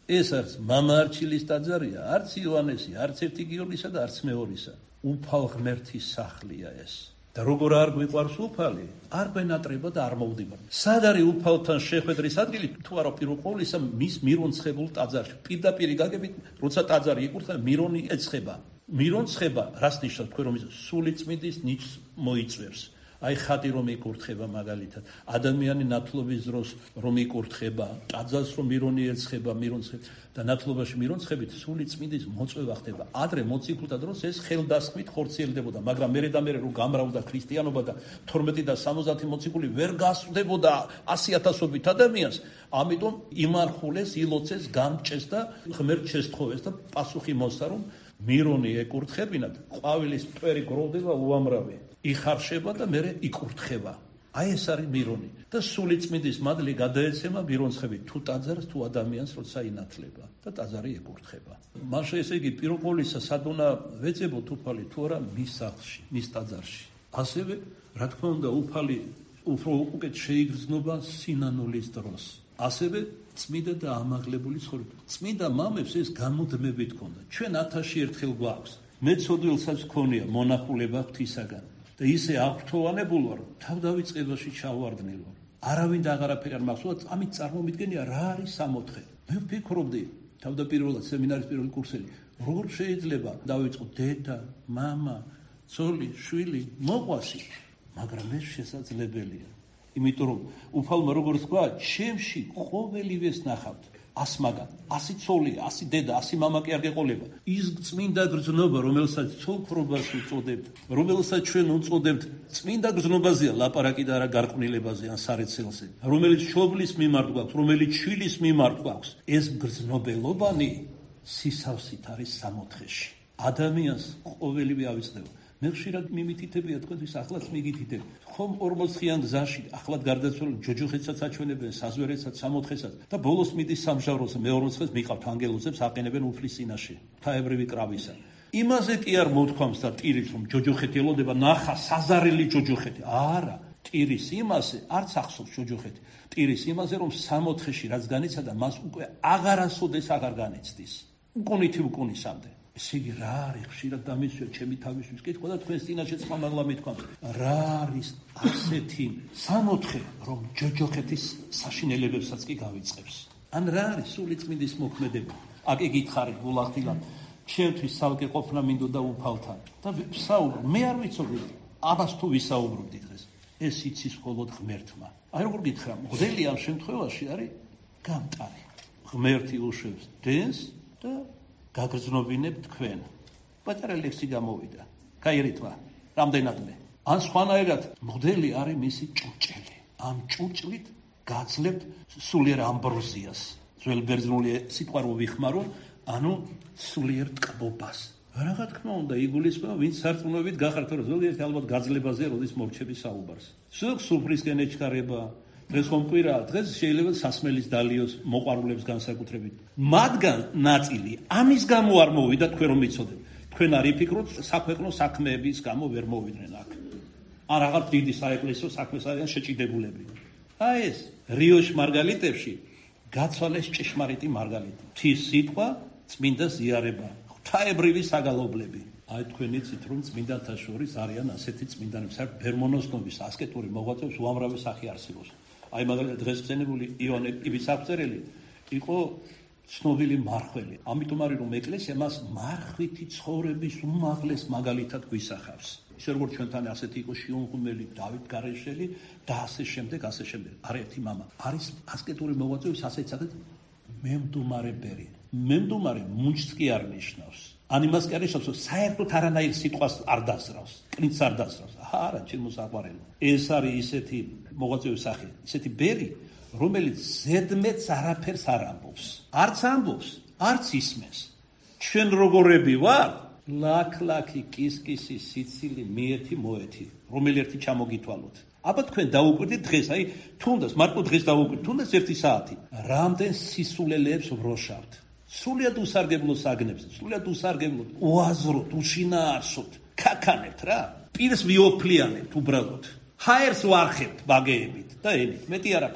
ეს არის მამა არჩილის ტაძარია, არც იოანესი, არც ერთი გიორგისა და არც მეორისა. უფალ ღმერთის სახლია ეს. და როგორ არ გვიყვარს უფალი, არ გვენატრება და არ მოვდივარ. სად არის უფალთან შეხვედრის ადგილი? თუ არა პირველ ყოვლისა მის მირონცხებულ ტაძარში. პირდაპირ გაგებით, როცა ტაძარი იკურთხება, მირონი ეცხება. მირონ ცხება, რას ნიშნავს თქვენ რომ ის სულიწმინდის ნიჭს მოიწვევს. აი ხატი რომ იკურთხება მაგალითად, ადამიანი ნათლობის დროს რომ იკურთხება, ტაძარს რომ მირონი ეცხება, მირონცხება და ნათლობაში მირონცხებით სულიწმინდის მოწვევა ხდება. ადრე მოციქულთა დროს ეს ხელდასხმით ხორციელდებოდა, მაგრამ მერე და მერე რომ გამრავდა ქრისტიანობა და თორმეტი და სამოცდაათი მოციქული ვერ გასვდებოდა ასი ათასობით ადამიანს, ამიტომ იმარხულეს, ილოცეს, გამჭეს და ღმერთ შესთხოვეს და პასუხი მოსცა რომ მირონი ეკურთხებინათ, ყვავილის მტვერი გროვდება უამრავი. იხარშება და მერე იკურთხება. აი ეს არის მირონი. და სულიწმინდის მადლი გადაეცემა მირონცხებით თუ ტაძარს, თუ ადამიანს, როცა ინათლება და ტაძარი ეკურთხება. მაშინ ესე იგი პირველ ყოვლისა სად უნდა ვეძებოთ უფალი თუ არა მის სახლში, მის ტაძარში. ასევე, რა თქმა უნდა, უფალი უფრო უკეთ შეიგრძნობა სინანულის დროს. ასევე წმინდა და ამაღლებული ცხოვრება. წმინდა მამებს ეს გამუდმებით ჰქონდა. ჩვენ ათასში ერთხელ გვაქვს. მე ცოდვილსაც ჰქონია მონახულება ღვთისაგან. და ისე აღფრთოვანებულ ვარ, თავდავიწყებაში ჩავარდნილ ვარ. არავინ და აღარაფერი არ მახსოვს, ამით წარმომიდგენია რა არის სამოთხე. მე ვფიქრობდი, თავდაპირველად სემინარის პირველი კურსელი, როგორ შეიძლება დავიწყო დედა, მამა, ცოლი, შვილი, მოყვასი, მაგრამ ეს შესაძლებელია. იმიტომ რომ უფალმა როგორც თქვა, ჩემში ყოველივეს ნახავთ. ასმაგან, ასი ცოლია, ასი დედა, ასი მამა კი არ გეყოლება. ის წმინდა გრძნობა, რომელსაც ცოლქრობას უწოდებთ, რომელსაც ჩვენ უწოდებთ, წმინდა გრძნობაზეა ლაპარაკი და არა გარყვნილებაზე ან სარეცელზე, რომელიც შობლის მიმართ გვაქვს, რომელიც შვილის მიმართ გვაქვს. ეს გრძნობელობანი სისავსით არის სამოთხეში. ადამიანს ყოველივე ავიწყდება. მე ხშირად მიმითითებია თქვენთვის ახლაც მიგითითებ. ხომ ორმოცდაათიან გზაში ახლად გარდაცვალებულ ჯოჯოხეთსაც აჩვენებენ, საზვერეთსაც, სამოთხესაც და ბოლოს მიდის სამჟავროზე, მეორმოცდას მიყავთ ანგელოზებს აყენებენ უფლის წინაშე, ღვთაებრივი კრავისა. იმაზე კი არ მოთქვამს და ტირის რომ ჯოჯოხეთი ელოდება, ნახა საზარელი ჯოჯოხეთი. არა, ტირის იმაზე არც ახსოვს ჯოჯოხეთი. ტირის იმაზე რომ სამოთხეში რაც განიცადა, მას უკვე აღარასოდეს აღარ განიცდის. უკუნითი უკუნისამდე. ესე იგი რა არის ხშირად დამისვია ჩემი თავისთვის კითხვა და თქვენს წინაშეც ხმამაღლა მithქვამს რა არის ასეთი სამოთხე რომ ჯოჯოხეთის საშინელებებსაც კი გავიწყებს ან რა არის სულიწმინდის მოქმედება აქ ეკითხარი გულახდილად ჩემთვის სალკე ყოფნა მინდოდა უფალთან და საუბრო მე არ ვიცოდი ამას თუ ვისაუბრობდი დღეს ეს იცის მხოლოდ ღმერთმა აი როგორ გითხრა მღვდელი ამ შემთხვევაში არის გამტარი ღმერთი უშვებს დენს და გაგრძნობინებ თქვენ. პატარა ლექსი გამოვიდა. გაირითმა, რამდენადმე. ან სხვანაირად, მღვდელი არის მისი ჭურჭელი. ამ ჭურჭლით გაძლევთ სულიერ ამბროზიას. ძველ ბერძნული სიტყვა რო ვიხმარო, ანუ სულიერ ტკბობას. რა თქმა უნდა, იგულისხმება, ვინც სარწმუნოებით გახართ, რომ ზოგიერთი ალბათ გაძლებაზე როდის მორჩები საუბარს. ზოგ სუფრისკენ ეჩქარება დღეს ხომ კვირაა, დღეს შეიძლება სასმელის დალიოს მოყვარულებს განსაკუთრებით. მათგან ნაწილი ამის გამო არ მოვიდა თქვენ რომ იცოდეთ. თქვენ არ იფიქროთ საქვეყნო საქმეების გამო ვერ მოვიდნენ აქ. ან რაღაც დიდი საეკლესიო საქმეს არიან შეჭიდებულები. აი ეს რიოშ მარგალიტებში გაცვალეს ჭეშმარიტი მარგალიტი. ღვთის სიტყვა, წმინდა ზიარება, ღვთაებრივი საგალობლები. აი თქვენ იცით რომ წმინდანთა შორის არიან ასეთი წმინდანები, საერთოდ ბერმონოსნობის ასკეტური მოღვაწეობის უამრავი სახე არსებობს. აი მაგალითად დღეს ხსენებული იონე პივისაფწერელი იყო ცნობილი მარხველი. ამიტომ არის რომ ეკლესია მას მარხვითი ცხოვრების უმაღლეს მაგალითად გვისახავს. ისე როგორც ჩვენთან ასეთი იყო შიონ ღუმელი, დავით გარეშელი და ასე შემდეგ, ასე შემდეგ. არ ერთი მამა. არის ასკეტური მოღვაწეობის ასეთ სახით მემდუმარე ბერი. მემდუმარე მუნჯს კი არ ნიშნავს. ან იმას კი არ ნიშნავს, რომ საერთოდ არანაირ სიტყვას არ დასრავს, კრიტს არ დასრავს. არა, ჩემო საყვარელო. ეს არის ისეთი მოღვაწეობის სახე, ისეთი ბერი, რომელიც ზედმეტს არაფერს არ ამბობს. არც ამბობს, არც ისმენს. ჩვენ როგორები ვარ? ლაქ-ლაქი, კის-კისი, სიცილი, მიეთი, მოეთი, რომელი ერთი ჩამოგითვალოთ. აბა თქვენ დაუკვირდით დღეს, აი, თუნდაც, მარტო დღეს დაუკვირდით, თუნდაც ერთი საათი. რამდენ სისულელეებს ვროშავთ? სულიად უსარგებლოს აგნებს, სულიად უსარგებლოდ, უაზროდ, უშინაარსოდ, ქაქანებთ რა. პირს ვიოფლიანებთ უბრალოდ. ჰაერს ვარხებთ ბაგეებით და ენით, მეტი არაფერი.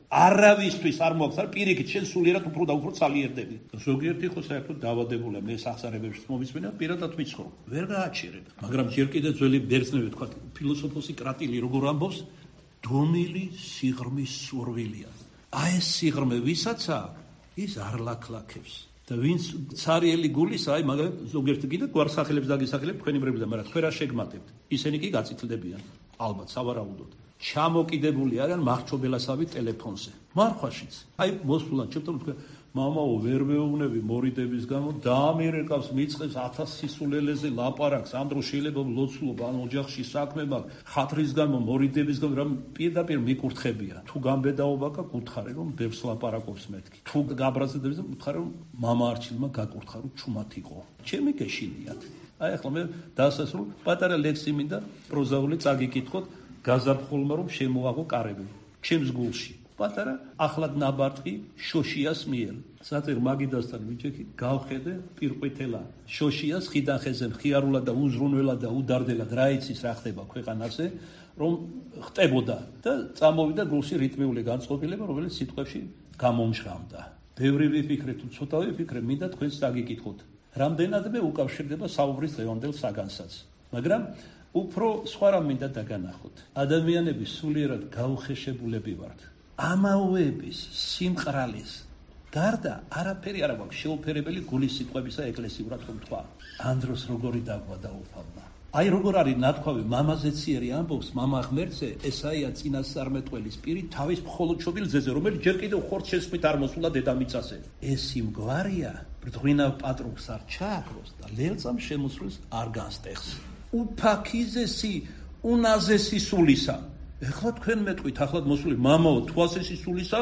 არავისთვის არ მოაქვს, არ პირიქით შენ სულიერად უფრო და უფრო ძლიერდები. ზოგიერთი ხო საერთოდ დაავადებულია, მე სახსარებებში მომისმენა, პირადად ვიცხოვ. ვერ გააჩერებ. მაგრამ ჯერ კიდევ ძველი ბერძნები თქვა, ფილოსოფოსი კრატილი როგორ ამბობს, დონილი სიღრმის სურვილია. აი ეს სიღრმე ვისაცა, ის არ ლაქლაქებს. და ვინც ცარიელი გულისა, აი მაგალითად ზოგიერთი კიდე გვარსახელებს დაგისახელებ თქვენი მრევლიდან, მაგრამ თქვენ რა შეგმატებთ? ისინი კი გაწითლდებიან. ალბათ სავარაუდოდ. ჩამოკიდებული არიან მახრჩობელასავი ტელეფონზე. მარხვაშიც. აი მოსულან ჩემთან თქვენ მამაო ვერ მეუბნები მორიდების გამო დაამიერეკავს მიწყებს ათას სისულელეზე ლაპარაკს ამ დროს შეიძლება ლოცულობა ან ოჯახში საქმე მაქვს ხათრის გამო მორიდების გამო რა პირდაპირ მიკურთხებია თუ გამბედაობა და გუთხარი რომ დევს ლაპარაკობს მეთქი თუ გაბრაზდებს გუთხარი რომ მამა არჩილმა გაკურთხა რომ ჩუმად იყო ჩემი გეშინიათ აი ახლა მე დასასრულ პატარა ლექსი მინდა პროზაული წაგიკითხოთ გაზაფხულმა რომ შემოაღო კარები ჩემს გულში პატარა ახლად ნაბარტყი შოშიას მიერ საძერ მაგიდასთან ვიჭექი გავხედე პირყვითელა შოშიას ხიდახეზე მხიარულა და უზრუნველა და უდარდელად რა იცის რა ხდება ქვეყანაზე რომ ხტებოდა და წამოვიდა გულში რიტმიული განწყობილება რომელიც სიტყვებში გამომჟღავდა ბევრი ვიფიქრე თუ ცოტა ვიფიქრე მინდა თქვენს დაგიკითხოთ რამდენადმე უკავშირდება საუბრის დღევანდელ საგანსაც მაგრამ უფრო სხვა რამ მინდა დაგანახოთ ადამიანები სულიერად გაუხეშებულები ვართ ამაოების სიმყრალის გარდა არაფერი არ აქვს შეუფერებელი გულის სიტყვებისა ეკლესიურად რომ თქვა ამ დროს როგორი დაგვადა უფალმა აი როგორ არის ნათქვამი მამაზე ციერი ამბობს მამა ღმერთზე ესაია წინასწარმეტყველის პირი თავის მხოლოდ შობილ ძეზე რომელიც ჯერ კიდევ ხორცს შესხმით არ მოსულა დედამიწაზე ეს იმგვარია ბრდღვინავ პატრონს არ ჩააქროს და ლელწამ შემოსრულს არ განსტეხს უფაქიზესი უნაზესი სულისა ეხლა თქვენ მეტყვით ახლად მოსული მამაო თვალსესი სულისა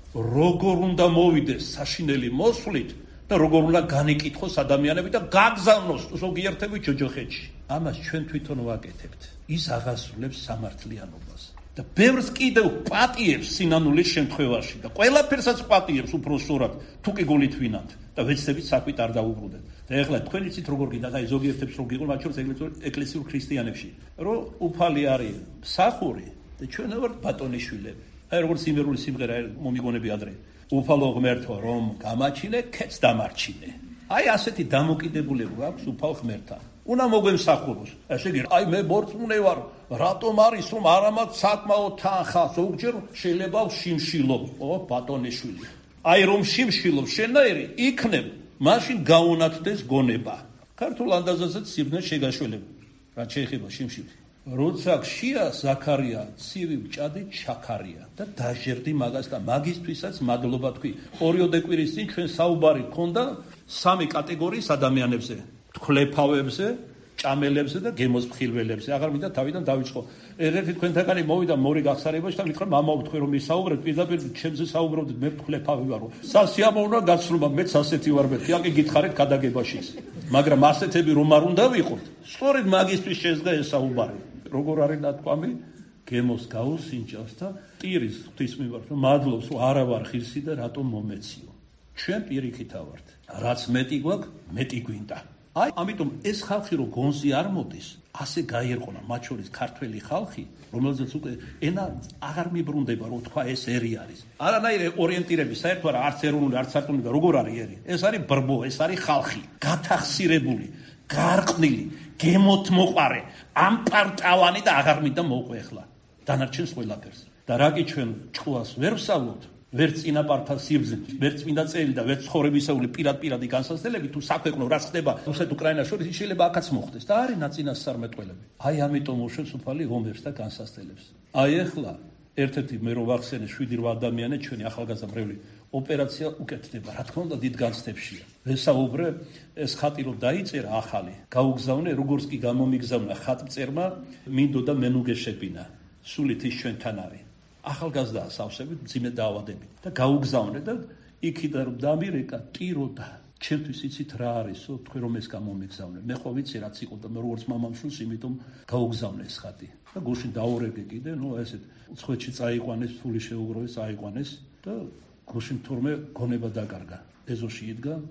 როგორ უნდა მოვიდეს საშინელი მოსვლით და როგორ უნდა განიკითხოს ადამიანები და გაგზავნოს ზოგიერთები ჯოჯოხეთში ამას ჩვენ თვითონ ვაკეთებთ ის აღასრულებს სამართლიანობას და ბევრს კიდევ პატიებს სინანულის შემთხვევაში და ყველაფერსაც პატიებს უფრო სწორად თუ კი გულით ვინათ და ვეცდებით საქმით არ დაუბრუნდეთ და ეხლა თქვენ იცით როგორ გინდა აი ზოგიერთებს რო გიყოლ მათ შორის ეკლესიურ ქრისტიანებში რომ უფალი არის მსახური და ჩვენ ვართ ბატონიშვილები. აი როგორც იმერული სიმღერა მომიგონები ადრე. უფალო ღმერთო რომ გამაჩინე, ქეც დამარჩინე. აი ასეთი დამოკიდებულება აქვს უფალ ღმერთთან. უნდა მოგვემსახუროს. ესე იგი, აი მე მორწმუნე ვარ, რატომ არის რომ არა მაქვს საკმაო თანხა, ზოგჯერ შეიძლება ვშიმშილობ, ო ბატონიშვილი. აი რომ შიმშილობ შენაერი იქნებ, მაშინ გაუნათდეს გონება. ქართულ ანდაზაზეც სიბნე შეგაშველება. რა შეიძლება შიმშილი. როცა ხშია ზაქარია ცივი ჭადი ჩაქარია და დაჟერდი მაგას და მაგისთვისაც მადლობა თქვი ორიოდე კვირის წინ ჩვენ საუბარი გქონდა სამი კატეგორიის ადამიანებზე თქლეფავებზე ჭამელებზე და გემოზფხილველებზე აღარ მინდა თავიდან დავიწყო ერთ-ერთი თქვენთაგანი მოვიდა მორი გახსარებაში და მითხრა მამაო თქვენ რომ ისაუბრეთ პირდაპირ ჩემზე საუბრობდით მე თქლეფავი ვარო სასიამოვნო გაცნობა მეც ასეთი ვარ მე თქი გითხარით გადაგებაში მაგრამ ასეთები რომ არ უნდა ვიყოთ სწორედ მაგისთვის შეძდა ეს საუბარი როგორ არის ნათქვამი გემოს გაუსინჯავს და ტირის ღვთისმივართ რომ მადლობს რომ არა ვარ ხილსი და რატომ მომეციო ჩვენ პირიქითა ვართ რაც მეტი გვაქვს მეტი გვინდა აი ამიტომ ეს ხალხი რომ გონზე არ მოდის ასე გაიერყონა მათ შორის ქართველი ხალხი რომელზეც უკვე ენა აღარ მიბრუნდება რომ თქვა ეს ერი არის არანაირი ორიენტირები საერთოდ არა არც ეროვნული არც სარწმუნო და როგორ არის ერი ეს არის ბრბო ეს არის ხალხი გათახსირებული გარყნილი გემოთ მოყარე ამპარტავანი და აღარ მინდა მოყვე ახლა დანარჩენს ყველაფერს და რაგი ჩვენ ჭკუას ვერ ვსავლოთ ვერ წინაპართა სიბრძნე ვერ წმინდა წელი და ვერ ცხოვრებისეული პირად-პირადი განსაცდელები თუ საქვეყნო რაც ხდება რუსეთ-უკრაინას შორის შეიძლება აქაც მოხდეს და არის ნაცინასწარმეტყველები აი ამიტომ უშვებს უფალი ღომერს და განსაცდელებს აი ახლა ერთ-ერთი მე რო ვახსენე შვიდი რვა ადამიანი ჩვენი ახალგაზრდა მრევლი ოპერაცია უკეთდება რა თქმა უნდა დიდ განცდებშია ვესაუბრე ეს ხატი რომ დაიწერა ახალი გაუგზავნე როგორც კი გამომიგზავნა ხატმწერმა მინდოდა მენუგეშებინა სულით ის ჩვენთან არის ახალგაზრდაა სავსებით მძიმე დაავადებით და გაუგზავნე და იქიდან რომ დამირეკა ტიროდა ჩემთვის იცით რა არისო თქვენ რომ ეს გამომიგზავნე მე ხო ვიცი რაც იყო და მე როგორც მამამშვილს იმიტომ გაუგზავნე ეს ხატი და გუშინ დაურეკე კიდე ნუ ესეთ წვეთში წაიყვანეს ფული შეუგროვეს აიყვანეს და გუშინ თურმე გონება დაკარგა ეზოში იდგა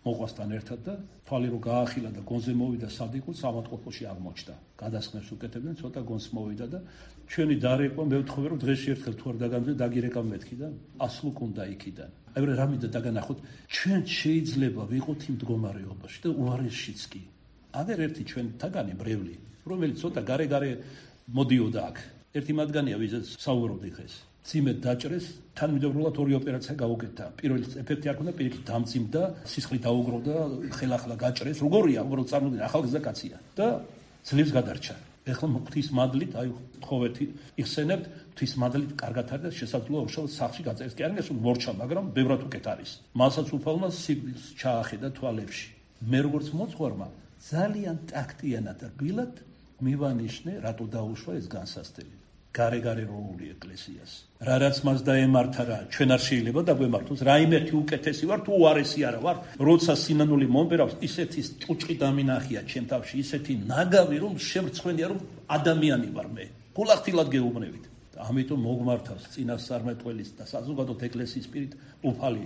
მოყვასთან ერთად და თვალი რო გაახილა და გონზე მოვიდა სადიკულ სამათყოფოში აღმოჩნდა. გადასხმებს უკეთებდნენ, ცოტა გონს მოვიდა და ჩვენი დარეკვა მე ვთხოვე რომ დღეში ერთხელ თუ არ დაგამდე დაგირეკავ მეთქი და ასლუკ უნდა იქიდან. აი რა მინდა დაგანახოთ, ჩვენ შეიძლება ვიყოთ იმ მდგომარეობაში და უარესშიც კი. აღარ ერთი ჩვენთაგანი ბრევლი, რომელიც ცოტა გარე-გარე მოდიოდა აქ. ერთი მათგანია, ვიზაც საუბრობდი ხეს. წიმედ დაჭრეს, თანმიმდევრულად ორი ოპერაცია გაუკეთა. პირველი ეფექტი არ ქონდა, პირიქით დამწიმდა, სისხლი დაუგრო და ხელახლა გაჭრეს. როგორია, უბრალოდ წარმოიდგინე, ახალგაზრდა კაცია და ძლივს გადარჩა. ეხლა ღვთის მადლით, აი ხოვეთი იხსენებთ, ღვთის მადლით კარგად არის და შესაძლოა უშუალოდ სახლში გაწერეს. კი არა, სულ მორჩა, მაგრამ ბევრად უკეთ არის. მასაც უფალმა სიბილს ჩაახედა თვალებში. მე როგორც მოძღვარმა ძალიან ტაქტიანად და რბილად მივანიშნე, რატო დაუშვა ეს განსასწრელი. გარე-გარე როული ეკლესიას. რა რაც მას დაემართა რა, ჩვენ არ შეიძლება დაგვემართოს, რაიმე თუ უკეთესი ვარ, თუ უარესი არა ვარ, როცა სინანული მომბერავს, ისეთი ჭუჭყი დამინახია ჩემ თავში, ისეთი ნაგავი, რომ შემრცხვენია, რომ ადამიანი ვარ მე. გულახდილად გეუბნებით. ამიტომ მოგმართავს წინასწარმეტყველის და საზოგადოებრივ ეკლესიის პირით უფალი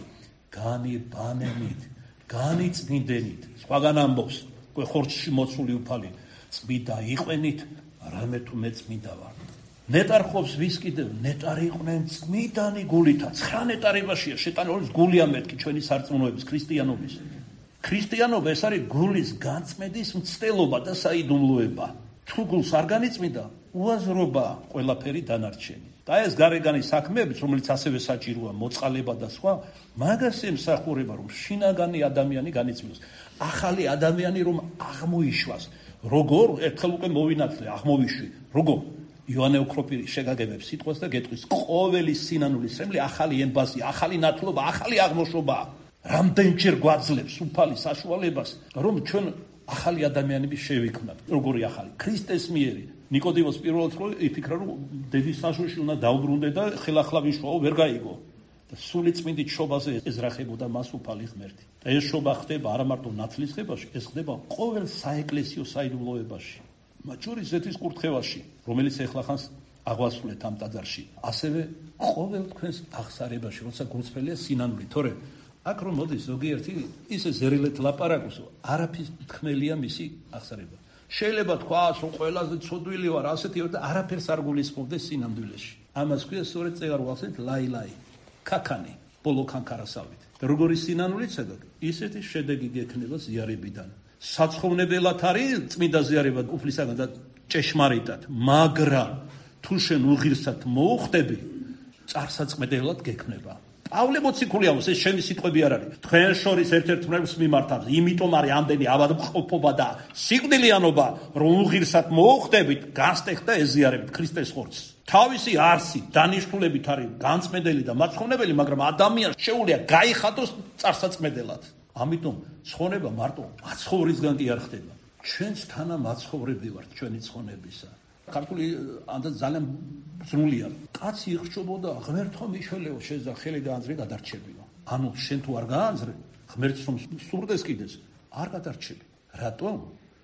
განიბანებით, განიწმინდენით. სხვაგან ამბობს, უკვე ხორცში მოცული უფალი, წმიდა იყვენით, რამე თუ მე წმიდა ვარ. ნეტარხობს ვის კიდევ ნეტარი იყვნენ წმიდანი გულითა. ცხრა ნეტარებაშია შეტანილი გულია მეთქი ჩვენი სარწმუნოების ქრისტიანობის. ქრისტიანობა ეს არის გულის განწმენდის მცდელობა და საიდუმლოება. თუ გულს არ განიწმინდა, უაზრობა ყველაფერი დანარჩენი. და ეს გარეგანი საქმეებიც, რომელიც ასევე საჭიროა, მოწყალება და სხვა, მაგას ემსახურება, რომ შინაგანი ადამიანი განიწმინოს. ახალი ადამიანი რომ აღმოიშვას. როგორ? ერთხელ უკვე მოვინათლე, აღმოვიშვი. როგორ? იოანე ოქროპირი შეგაგებებს სიტყვას და გეტყვის ყოველი სინანული სემლი ახალი ემბაზი, ახალი ნათლობა, ახალი აღმოშობა. რამდენჯერ გვაძლევს უფალი საშუალებას, რომ ჩვენ ახალი ადამიანები შევიქმნათ. როგორი ახალი? ქრისტეს მიერი. ნიკოდიმოს პირველად რო იფიქრა, რომ დედის საშუალში უნდა დაუბრუნდე და ხელახლა ვიშვაო, ვერ გაიგო. და სული წმინდით შობაზე ეზრახებოდა მას უფალი ღმერთი. და ეს შობა ხდება არა მარტო ნათლის ხებაში, ეს ხდება ყოველ საეკლესიო საიდუმლოებაში. მათ შორის ზეთის კურთხევაში, რომელიც ეხლახანს აღვასრულეთ ამ ტაძარში, ასევე ყოველ თქვენს აღსარებაში, როცა გულწრფელია სინანული, თორე აქ რომ მოდის ზოგიერთი ისე ზერილეთ ლაპარაკოსო, არაფის თქმელია მისი აღსარება. შეიძლება თქვას, რომ ყველაზე ცოდვილი ვარ, ასეთი ვარ და არაფერს არ გულისხმობდეს სინამდვილეში. ამას ქვია სწორედ წეგარვალსეთ ლაილაი, ქაქანი, ბოლო ქანქარასავით. და როგორი სინანულიც ეგ, ისეთი შედეგი გექნება ზიარებიდან. საცხოვნებელად არის წმინდა ზიარება უფლისაგან და ჭეშმარიტად, მაგრამ თუ შენ უღირსად მოუხდები, წარსაწმედელად გექნება. პავლე მოციქული ამბობს, ეს ჩემი სიტყვები არ არის. თქვენ შორის ერთ-ერთ მრევლს მიმართავს, იმიტომ არის ამდენი ავადმყოფობა და სიკვდილიანობა, რომ უღირსად მოუხდებით, გასტეხთ და ეზიარებით ქრისტეს ხორცს. თავისი არსი, დანიშნულებით არის განწმენდელი და მაცხოვნებელი, მაგრამ ადამიანს შეუძლია გაიხადოს წარსაწმედელად. ამიტომ ცხონება მარტო მაცხოვრისგან კი არ ხდება. ჩვენც თანა მაცხოვრები ვართ ჩვენი ცხონებისა. ქართული ანდაც ძალიან ზრულია. კაცი იხშობოდა, ღმერთო მიშველეო, შეძა ხელი დაანძრე გადარჩებიო. ანუ შენ თუ არ გაანძრე, ღმერთს რომ სურდეს კიდეს, არ გადარჩები. რატომ?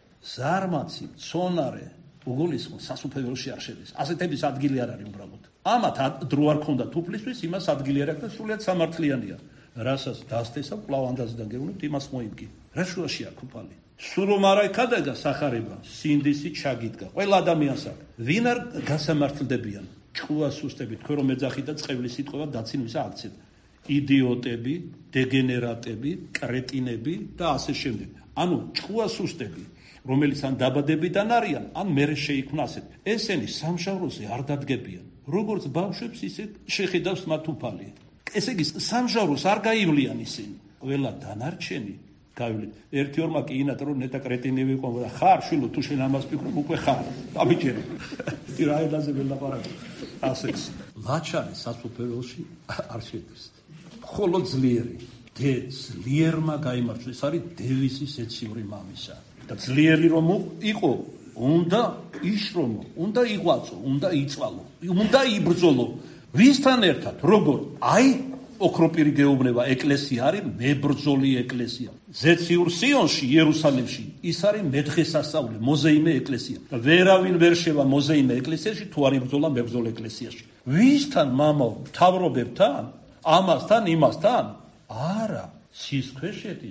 ზარმაცი, ცონარე, უგულისხმო სასუფეველში არ შედის. ასეთების ადგილი არ არის უბრალოდ. ამათ დრო არ ქონდათ უფლისთვის, იმას ადგილი არ აქვს და სრულიად სამართლიანია. რასაც დასთესა კვლავ ანდაზიდან გეუბნებთ, იმას მოიმკი. რა შუაში აქვს უფალი? სულ რომ არ ეკადაგა სახარება, სინდისი ჩაგიდგა. ყველა ადამიანს აქვს. ვინ არ გასამართლდებიან? ჭკუა სუსტები, თქვენ რომ ეძახით და წყევლის სიტყვა დაცინ ვისა აქცეთ. იდიოტები, დეგენერატები, კრეტინები და ასე შემდეგ. ანუ ჭკუა სუსტები, რომელიც ან დაბადებიდან არიან, ან მერე შეიქმნა ასეთ. ესენი სამშაბლოზე არ დადგებიან. როგორც ბავშვებს, ისე შეხედავს მათ უფალი. ესე იგი, სამჟავროს არ გაივლიან ისინი. ყველა დანარჩენი გავივლით. ერთი ორმა კი ინათ რომ ნეტა კრეტინები იყო და ხარ შვილო თუ შენ ამას ფიქრობ უკვე ხარ. დაბიჯერე. რა ედაზე ველაპარაკო. ასეც. ლაჩარი სასუფეველში არ შედის. ხოლო ძლიერი. დე ძლიერმა გაიმარჯვა. ეს არის დევისის ეციური მამისა. და ძლიერი რომ იყო, უნდა იშრომო, უნდა იღვაწო, უნდა იწვალო, უნდა იბრძოლო. ვისთან ერთად, როგორ? აი, ოქროპირი გეუბნება, ეკლესია არის მებრძოლი ეკლესია. ზეციურ სიონში, იერუსალიმში, ის არის მეთხესასწაული, მოზეიმე ეკლესია. ვერავინ ვერ შევა მოზეიმე ეკლესიაში, თუ არ იბრძოლა მებრძოლ ეკლესიაში. ვისთან, მამაო, მთავრობებთან? ამასთან, იმასთან? არა, ცის ქვეშეთის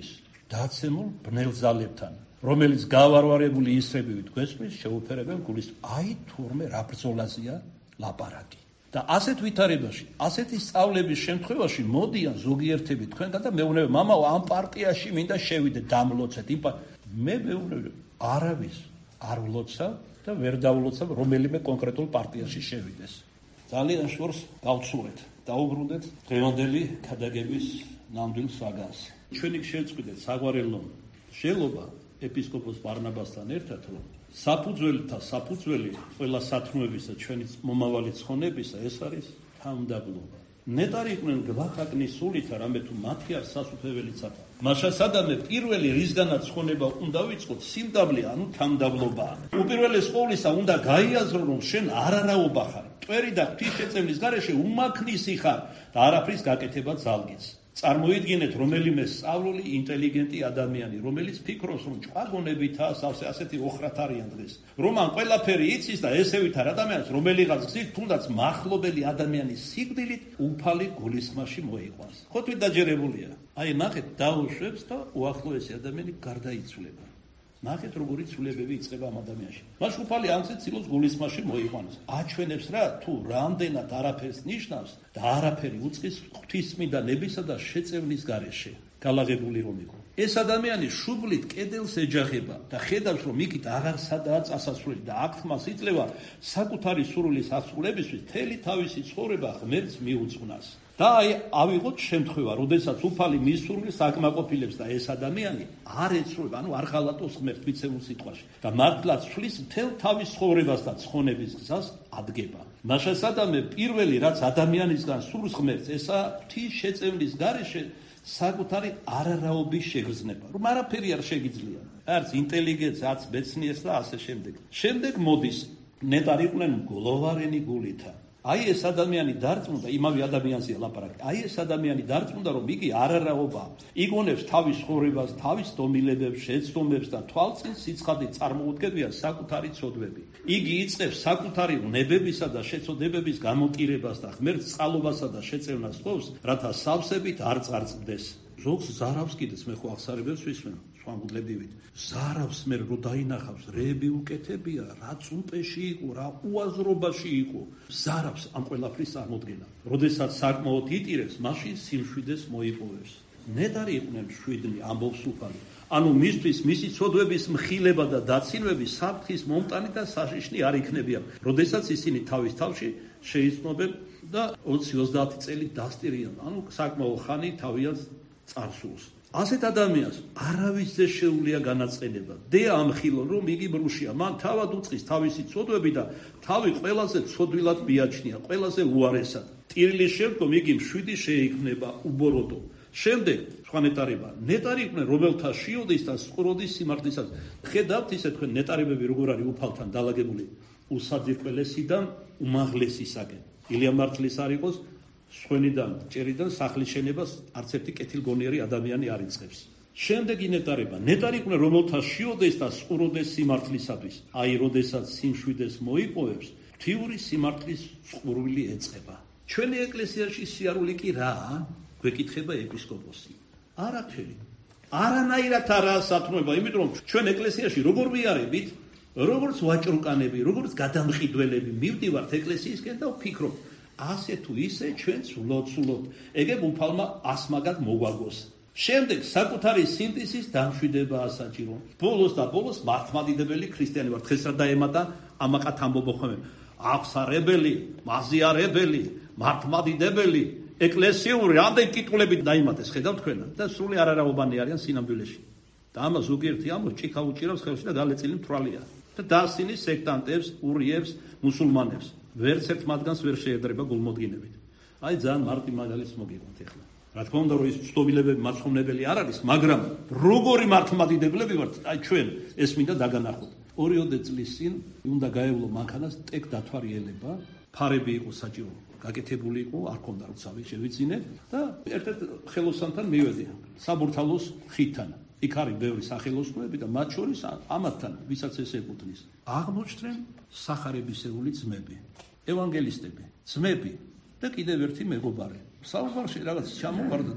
დაცემულ ბნელ ძალებთან, რომელიც გავარვარებული ისრებივით გვესმის, შეუფერებენ გულის. აი თურმე რა ბრძოლაზეა ლაპარაკი. და ასეთ ვითარებაში, ასეთი სწავლების შემთხვევაში მოდიან ზოგიერთები თქვენგან და მეუბნებიან, მამაო, ამ პარტიაში მინდა შევიდე, დამლოცეთ. მე მეუბნები, არავის არ ვლოცავ და ვერ დავლოცავ რომელიმე კონკრეტულ პარტიაში შევიდეს. ძალიან შორს გავცურეთ, დაუბრუნდეთ დღევანდელი ქადაგების ნამდვილ საგანს. ჩვენი შევწყვიტეთ საგვარეულო შელობა ეპისკოპოს ბარნაბასთან ერთად, რომ საფუძველთა საფუძველი ყველა სათნოებისა, ჩვენი მომავალი ცხონებისა, ეს არის თავმდაბლობა. ნეტარი იყვნენ გვახაკნის სულით, რამე თუ მათი არ სასუფეველიც არა. მაშა სადამე პირველი რისგანაც ცხონება უნდა ვიწყოთ, სიმდაბლე, ანუ თავმდაბლობაა. უპირველეს ყოვლისა უნდა გაიაზრო, რომ შენ არარაობა ხარ. მტვერი და ღვთისშეწევნის გარეშე უმაქნისი ხარ და არაფრის გაკეთება ძალგეს. წარმოიდგინეთ რომელიმე სწავლული, ინტელიგენტი ადამიანი, რომელიც ფიქრობს, რომ ჭვაგონებითაა სავსე ასეთი ოხრათ არიან დღეს. რომ ან ყველაფერი იცის და ესევით არ ადამიანს, რომელიღაც გზით თუნდაც მახლობელი ადამიანის სიკვდილით უფალი გულისხმაში მოიყვანს. ხო თვით დაჯერებულია. აი ნახეთ, დაუშვებს და უახლოესი ადამიანი გარდაიცვლება. ნახეთ როგორი ცვლილებები იწყება ამ ადამიანში. მას უფალი ამცეთ ცილოს გულისხმაში მოიყვანს. აჩვენებს რა, თუ რამდენად არაფერს ნიშნავს და არაფერი უწყის ღვთისმიდა ნებისა და შეწევნის გარეშე. გალაღებული რომ იყო. ეს ადამიანი შუბლით კედელს ეჯახება და ხედავს, რომ იქით აღარ სადაა წასასვლელი და აქ მას იძლევა საკუთარი სურვილის ასრულებისთვის მთელი თავისი ცხოვრება ღმერთს მიუძღვნას. და აი ავიღოთ შემთხვევა, როდესაც უფალი მის სურვილს აკმაყოფილებს და ეს ადამიანი არ ეცრუება, ანუ არ ღალატობს ღმერთს მიცემულ სიტყვაში და მართლაც ცვლის მთელ თავის ცხოვრებას და ცხონების გზას ადგება. მაშასადამე პირველი რაც ადამიანისგან სურს ღმერთს, ესა ღვთის შეწევნის გარეშე საკუთარი არარაობის შეგრძნება, რომ არაფერი არ შეგიძლია. არც ინტელიგენტს, არც მეცნიერს და ასე შემდეგ. შემდეგ მოდის ნეტარიყვნენ გლოვარენი გულითა. აი ეს ადამიანი დარწმუნდა, იმავე ადამიანზეა ლაპარაკი. აი ეს ადამიანი დარწმუნდა, რომ იგი არარაობა, იგონებს თავის ცხოვრებას, თავის დომილებებს, შეცდომებს და თვალწინ სიცხადით წარმოუდგებიან საკუთარი ცოდვები. იგი იწყებს საკუთარი ნებებისა და შეცოდებების გამოკირებას და ღმერთს წყალობასა და შეწევნას თხოვს, რათა სავსებით არ წარწმდეს. ზოგს ზარავს კიდეც, მე ხო აღსარებებს ვისმენ, სვანგულებივით. ზარავს მე რო დაინახავს, რეები უკეთებია, რა წუმპეში იყო, რა უაზრობაში იყო. ზარავს ამ ყველაფრის წარმოდგენა. როდესაც საკმაოდ იტირებს, მაშინ სიმშვიდეს მოიპოვებს. ნეტარი იყვნენ შვიდნი, ამბობს უფალი. ანუ მისთვის მისი ცოდვების მხილება და დაცინვები საფრთხის მომტანი და საშიშნი არ იქნებიან. როდესაც ისინი თავის თავში შეიცნობენ და ოცი ოცდაათი წელი დასტირიან, ანუ საკმაო ხანი თავიანთ წარსულს. ასეთ ადამიანს არავისზე შეუძლია განაწყენება. დეა ამხილონ, რომ იგი ბრუშია, მან თავად უწყის თავისი ცოდვები და თავი ყველაზე ცოდვილად მიაჩნია, ყველაზე უარესად. ტირილის შემდგომ იგი მშვიდი შეიქმნება უბოროტო. შემდეგ სხვა ნეტარება. ნეტარი იყვნენ, რომელთა შიოდის და სყუროდის სიმართლისას. ხედავთ ისე თქვენ ნეტარებები როგორ არის უფალთან დალაგებული უსაძირკველესიდან უმაღლესისაკენ. ილია მართლის არ იყოს სხვენიდან ჭერიდან სახლის შენებას არც ერთი კეთილგონიერი ადამიანი არ იწყებს. შემდეგ ინეტარება. ნეტარი იყვნენ, რომელთა შიოდეს და სყუროდეს სიმართლისათვის. აი, როდესაც სიმშვიდეს მოიპოვებს, ღვთიური სიმართლის წყურვილი ეწყება. ჩვენი ეკლესიაში სიარული კი რაა? გვეკითხება ეპისკოპოსი. არაფერი. არანაირად არაა სათნოება, იმიტომ რომ ჩვენ ეკლესიაში როგორ ვიარებით, როგორც ვაჭრუკანები, როგორც გადამყიდველები, მივდივართ ეკლესიისკენ და ვფიქრობ, ასე თუ ისე ჩვენც ვლოცულობთ. ეგებ უფალმა ასმაგად მოგვაგოს. შემდეგ საკუთარი სინტეზის დამშვიდებაა საჭირო. ბოლოს და ბოლოს მართლმადიდებელი ქრისტიანი ვარ. დღეს რა დაემატა ამაყათ ამბობ ხოლმე. აღსარებელი, მაზიარებელი, მართლმადიდებელი, ეკლესიური რამდენი კითხულები დაიმატეს, ხედავთ თქვენ და სრული არარაობანი არიან სინამდვილეში. და ამას ზოგიერთი ამბობს, ჭიქა უჭირავს ხელში და გალეწილი მთვრალია. და დასცინის სექტანტებს, ურიებს, მუსულმანებს. ვერც ერთ მათგანს ვერ შეედრება გულმოდგინებით. აი ძალიან მარტივ მაგალითს მოგიყვანთ ახლა. რა თქმა უნდა, რომ ის ცდობილებები მარცხოვნებელი არ არის, მაგრამ როგორი მართლმადიდებლები ვართ, აი ჩვენ ეს მინდა დაგანახოთ. ორიოდე წლის წინ უნდა გაევლო მანქანას ტეკ დათვარიელება, ფარები იყო საჭირო, გაკეთებული იყო, არ ქონდა როცავი შევიძინე და ერთ-ერთ ხელოსანთან მივედი საბურთალოს ხიდთან. იქ არის ბევრი სახელოსნოები და მათ შორის ამათთან, ვისაც ეს ეკუთვნის, აღმოჩნდნენ სახარებისეული ძმები, ევანგელისტები, ძმები და კიდევ ერთი მეგობარი. საუბარში რაღაც ჩამოვარდა და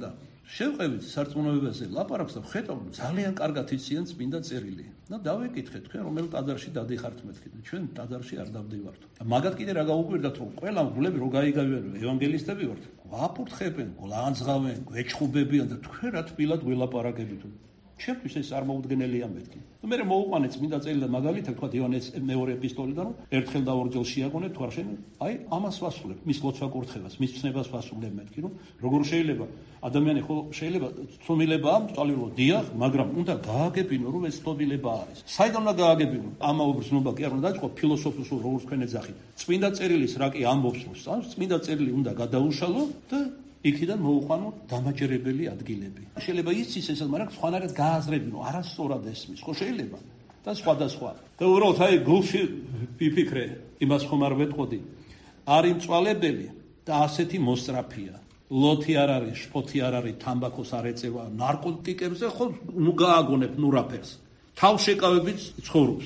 შევყევით სარწმუნოებაზე ლაპარაკს და ხედავ ძალიან კარგად იციან წმინდა წერილი. და დავეკითხეთ თქვენ რომელ ტაძარში დადიხართ მეთქი და ჩვენ ტაძარში არ დავდივართ. მაგათ კიდე რა გაუკვირდათ რომ ყველა გულები რო გაიგავენ ევანგელისტები ვართ. ვაფურთხებენ, გლანძღავენ, გვეჩხუბებიან და თქვენ რა თბილად ველაპარაკებით. ჩემთვის ეს არ მოუდგენელია მეთქი. მე მე მოუყვანე წმინდა წერილი და მაგალითად თქვა ივანეს მეორე ეპისტოლიდან რომ ერთხელ და ორჯერ შეაგონეთ თუ არ შენ აი ამას ვასრულებ მის ლოცვა კურთხევას მის ცნებას ვასრულებ მეთქი რომ როგორ შეიძლება ადამიანი ხო შეიძლება ცნობილება ამწვალილო დიახ მაგრამ უნდა გააგებინო რომ ეს ცნობილება არის საიდან უნდა გააგებინო ამაუბრს ნობა კი არ უნდა დაიწყო ფილოსოფოსურ როგორც თქვენ ეძახით წმინდა წერილის რა კი ამბობს რომ წმინდა წერილი უნდა გადაუშალო და იქიდან მოუყვანო დამაჯერებელი ადგილები. შეიძლება იცის ეს, მაგრამ სხვანაირად გააზრებინო, არასწორად ესმის. ხო შეიძლება და სხვა და სხვა. და უბრალოდ აი გულში ვიფიქრე, იმას ხომ არ ვეტყოდი. არის მწვალებელი და ასეთი მოსწრაფია. ლოთი არ არის, შფოთი არ არის, თამბაქოს არ ეწევა, ნარკოტიკებზე ხო ნუ გააგონებ ნუ რაფერს. თავშეკავებით ცხოვრობს.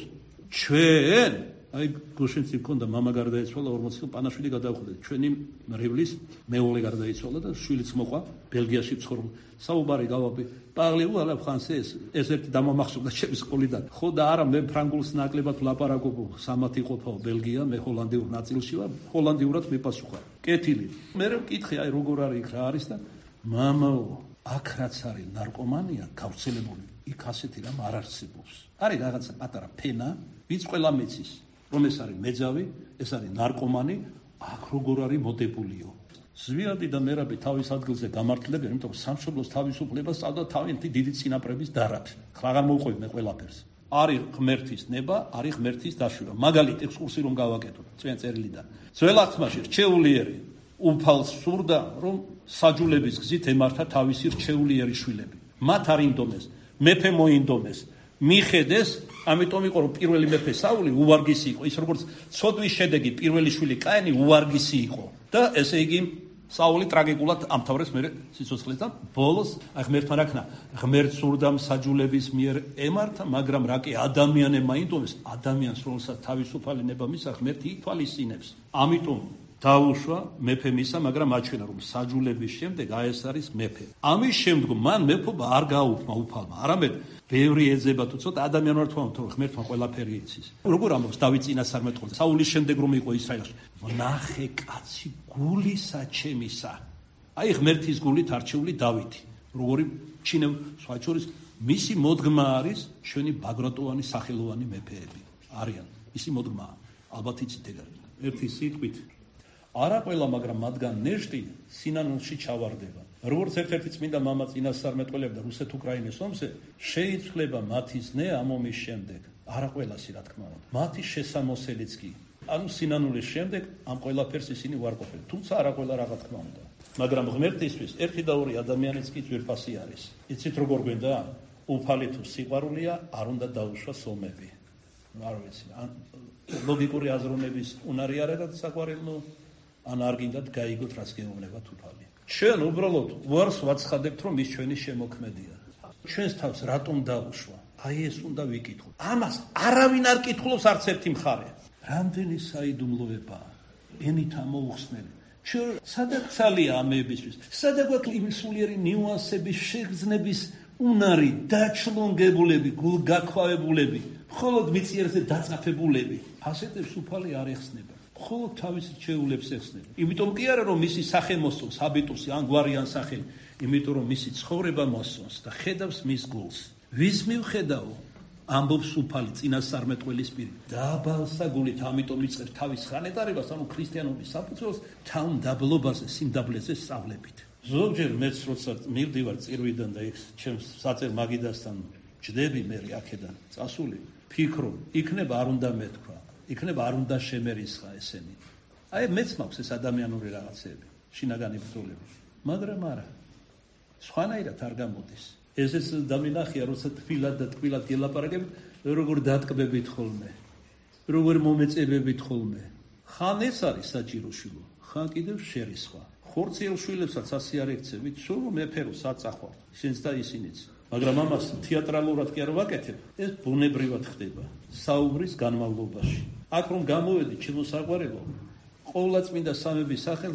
ჩვენ აი გუშინში მქონდა მამა გარდაიცვალა ორმოცი წელი პანაშვილი გადავხვდა ჩვენი მრევლის მეუღლე გარდაიცვალა და შვილიც მოყვა ბელგიაში ცხოვრობ საუბარი გავაბი პავლე უალა ფრანსეს ეს ერთი დამამახსოვდა ჩემს სკოლიდან ხო და არა მე ფრანგულს ნაკლებად ვლაპარაკობ სამათი ყოფაო ბელგია მე ჰოლანდიურ ნაწილში ვარ ჰოლანდიურად მიპასუხა კეთილი მე რომ მკითხე აი როგორ არის იქ რა არის და მამაო აქ რაც არის ნარკომანია გავრცელებული იქ ასეთი რამ არ არსებობს არის რაღაცა პატარა ფენა ვიც ყველა მეცის რომ ეს არის მეძავი, ეს არის ნარკომანი, აქ როგორ არის მოდებულიო. ზვიადი და მერაბი თავის ადგილზე გამართლებენ, იმიტომ რომ სამშობლოს თავისუფლებას სწავდა თავიანთი დიდი წინაპრების დარად. ხლა აღარ მოუყვები მე ყველაფერს. არის ღმერთის ნება, არის ღმერთის დაშვება. მაგალითად ექსკურსი რომ გავაკეთოთ, წვიან წერილიდან. ძველ აღთქმაში რჩეულიერი უფალს სურდა, რომ საჯულების გზით ემართა თავისი რჩეულიერი შვილები. მათ არ ინდომეს, მეფე მოინდომეს. მიხედეს, ამიტომ იყო რომ პირველი მეფე საული უვარგისი იყო, ის როგორც ცოდვის შედეგი პირველი შვილი კაინი უვარგისი იყო და ესე იგი საული ტრაგიკულად ამთავრეს მე სიცოცხლესთან ბოლოს აი ღმერთთან რაკნა ღმერთს სურდა მსაჯულების მიერ ემართა, მაგრამ რა კი ადამიანებმა ინდომეს, ადამიანს რომელსაც თავისუფალი ნება მისცა ღმერთი ითვალისწინებს. ამიტომ დაუშვა მეფე მისცა, მაგრამ აჩვენა რომ საჯულების შემდეგ აი ეს არის მეფე. ამის შემდგომ მან მეფობა არ გააუქმა უფალმა, არამედ ბევრი ეძება თუ ცოტა ადამიანი არ თქვა რომ ღმერთმა ყველაფერი იცის. როგორ ამბობს დავით წინასწარმეტყველზე საულის შემდეგ რომ იყო ისრაელში. ნახე კაცი გულისა ჩემისა. აი ღმერთის გულით არჩეული დავითი. როგორი ჩინევ სხვა შორის მისი მოდგმა არის ჩვენი ბაგრატოვანი სახელოვანი მეფეები. არიან. ისი მოდგმა ალბათ იცით ეგ არის. ერთი სიტყვით არა ყველა, მაგრამ მათგან ნეშტი სინანულში ჩავარდება. როგორც ერთ-ერთი წმინდა მამა წინასწარმეტყველებდა რუსეთ-უკრაინის ომზე, შეიცვლება მათი ზნე ამ ომის შემდეგ. არა ყველასი, რა თქმა უნდა. მათი შესამოსელიც კი. ანუ სინანულის შემდეგ ამ ყველაფერს ისინი უარყოფენ. თუმცა არა ყველა რა თქმა უნდა. მაგრამ ღმერთისთვის ერთი და ორი ადამიანიც კი ძვირფასი არის. იცით როგორ გვენდა? უფალი თუ სიყვარულია, არ უნდა დაუშვას ომები. არ ვიცი. ან ლოგიკური აზროვნების უნარი არ არის საყვარელო ან არ გინდათ გაიგოთ რაც გეუბნებათ უფალი. ჩვენ უბრალოდ უარს ვაცხადებთ რომ ის ჩვენი შემოქმედია. ჩვენს თავს რატომ დაუშვა? აი ეს უნდა ვიკითხოთ. ამას არავინ არ კითხულობს არც ერთი მხარე. რამდენი საიდუმლოებაა. ენით ამოუხსნელი. ჩვენ სადაც ძალია ამებისთვის. სადაც გვაქვს იმ სულიერი ნიუანსების შეგრძნების უნარი, დაჩლონგებულები, გულგაქვავებულები, მხოლოდ მიწიერზე დაწყაფებულები. ასეთებს უფალი არ ეხსნება. ხოლო თავის რჩეულებს ეხსნება. იმიტომ კი არა რომ მისი სახე მოსწონს, ჰაბიტუსი ან გვარი ან სახელი, იმიტომ რომ მისი ცხოვრება მოსწონს და ხედავს მის გულს. ვის მივხედავ? ამბობს უფალი წინასწარმეტყველის პირით. დაბალსა გულით, ამიტომ იწყებ თავის ხანეტარებას, ანუ ქრისტიანობის საფუძველს თავმდაბლობაზე, სიმდაბლეზე სწავლებით. ზოგჯერ მეც როცა მივდივარ წირვიდან და იქ ჩემს საწერ მაგიდასთან ჯდები მე აქედან წასული, ფიქრობ, იქნება არ უნდა მეთქვა. იქნება არ უნდა შემერისხა ესენი. აი მეც მაქვს ეს ადამიანური რაღაცები, შინაგანი ბრძოლები. მაგრამ არა. სხვანაირად არ გამოდის. ესეც დამინახია, როცა თბილად და თბილად გელაპარაკებით, როგორ დატკბებით ხოლმე. როგორ მომეწებებით ხოლმე. ხან ეს არის საჭირო შვილო, ხან კიდევ შერისხვა. ხორციელ შვილებსაც ასე არ ექცევით, სულ მეფერო საწახვართ. ისინიც და ისინიც. მაგრამ ამას თეატრალურად კი არ ვაკეთებ, ეს ბუნებრივად ხდება საუბრის განმავლობაში. აქ რომ გამოვედი ჩემო საყვარელო, ყოვლადწმინდა სამების სახელზე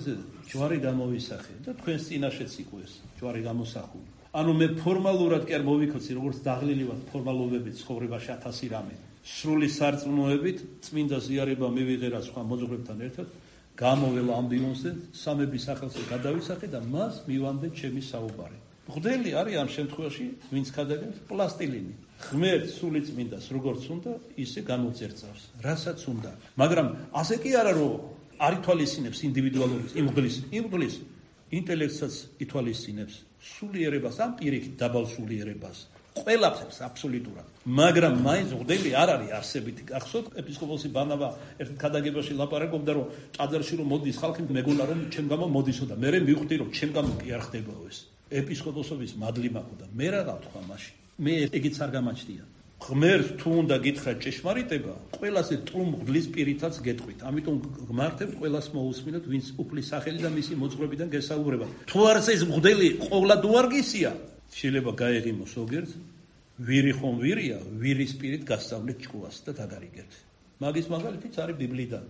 ჯვარი გამოვისახე და თქვენს წინაშეც იყო ეს ჯვარი გამოსახული. ანუ მე ფორმალურად კი არ მოვიქცე, როგორც დაღლილი ვარ ფორმალობებით ცხოვრებაში ათასი რამე. სრული სარწმუნოებით წმინდა ზიარება მივიღე რა სხვა მოძღვრებთან ერთად, გამოველა ამბიონზე, სამების სახელზე გადავისახე და მას მივამდე ჩემი საუბარი. მღვდელი არის ამ შემთხვევაში, ვინც გადაგებს პლასტილინი. ღმერთს სული წმინდას როგორც უნდა, ისე გამოძერწავს, რასაც უნდა. მაგრამ ასე კი არა რომ არ ითვალისწინებს ინდივიდუალობის იმღლის, იმღლის ინტელექტსაც ითვალისწინებს სულიერებას, ამ პირიქით დაბალ სულიერებას. ყველაფერს აბსოლუტურად. მაგრამ მაინც მღვდელი არ არის არსებითი. გახსოვთ, ეპისკოპოსი ბარნაბა ერთ ქადაგებაში ლაპარაკობდა, რომ ტაძარში რომ მოდის ხალხი, მეგონა რომ ჩემ გამო მოდისო და მე მივხვდი რომ ჩემ გამო კი არ ხდებაო ეს. ეპისკოპოსობის მადლი მაქვს და მე რა გავთქვა მაშინ. მე ეგიც არ გამაჩნია. ღმერთს თუ უნდა გითხრათ ჭეშმარიტება, ყველაზე ტყუმ მღვდლის პირითაც გეტყვით. ამიტომ გმართებთ ყველას მოусმინოთ, ვინც უფლის სახელი და მისი მოძღვრებიდან გესაუბრება. თუ არც ეს მღვდელი ყოვლად უარგისია, შეიძლება გაეღიმოს ზოგიერთ, ვირი ხომ ვირია, ვირის პირით გასწავლეთ ჭკუას და დაგარიგეთ. მაგის მაგალითიც არის ბიბლიიდან.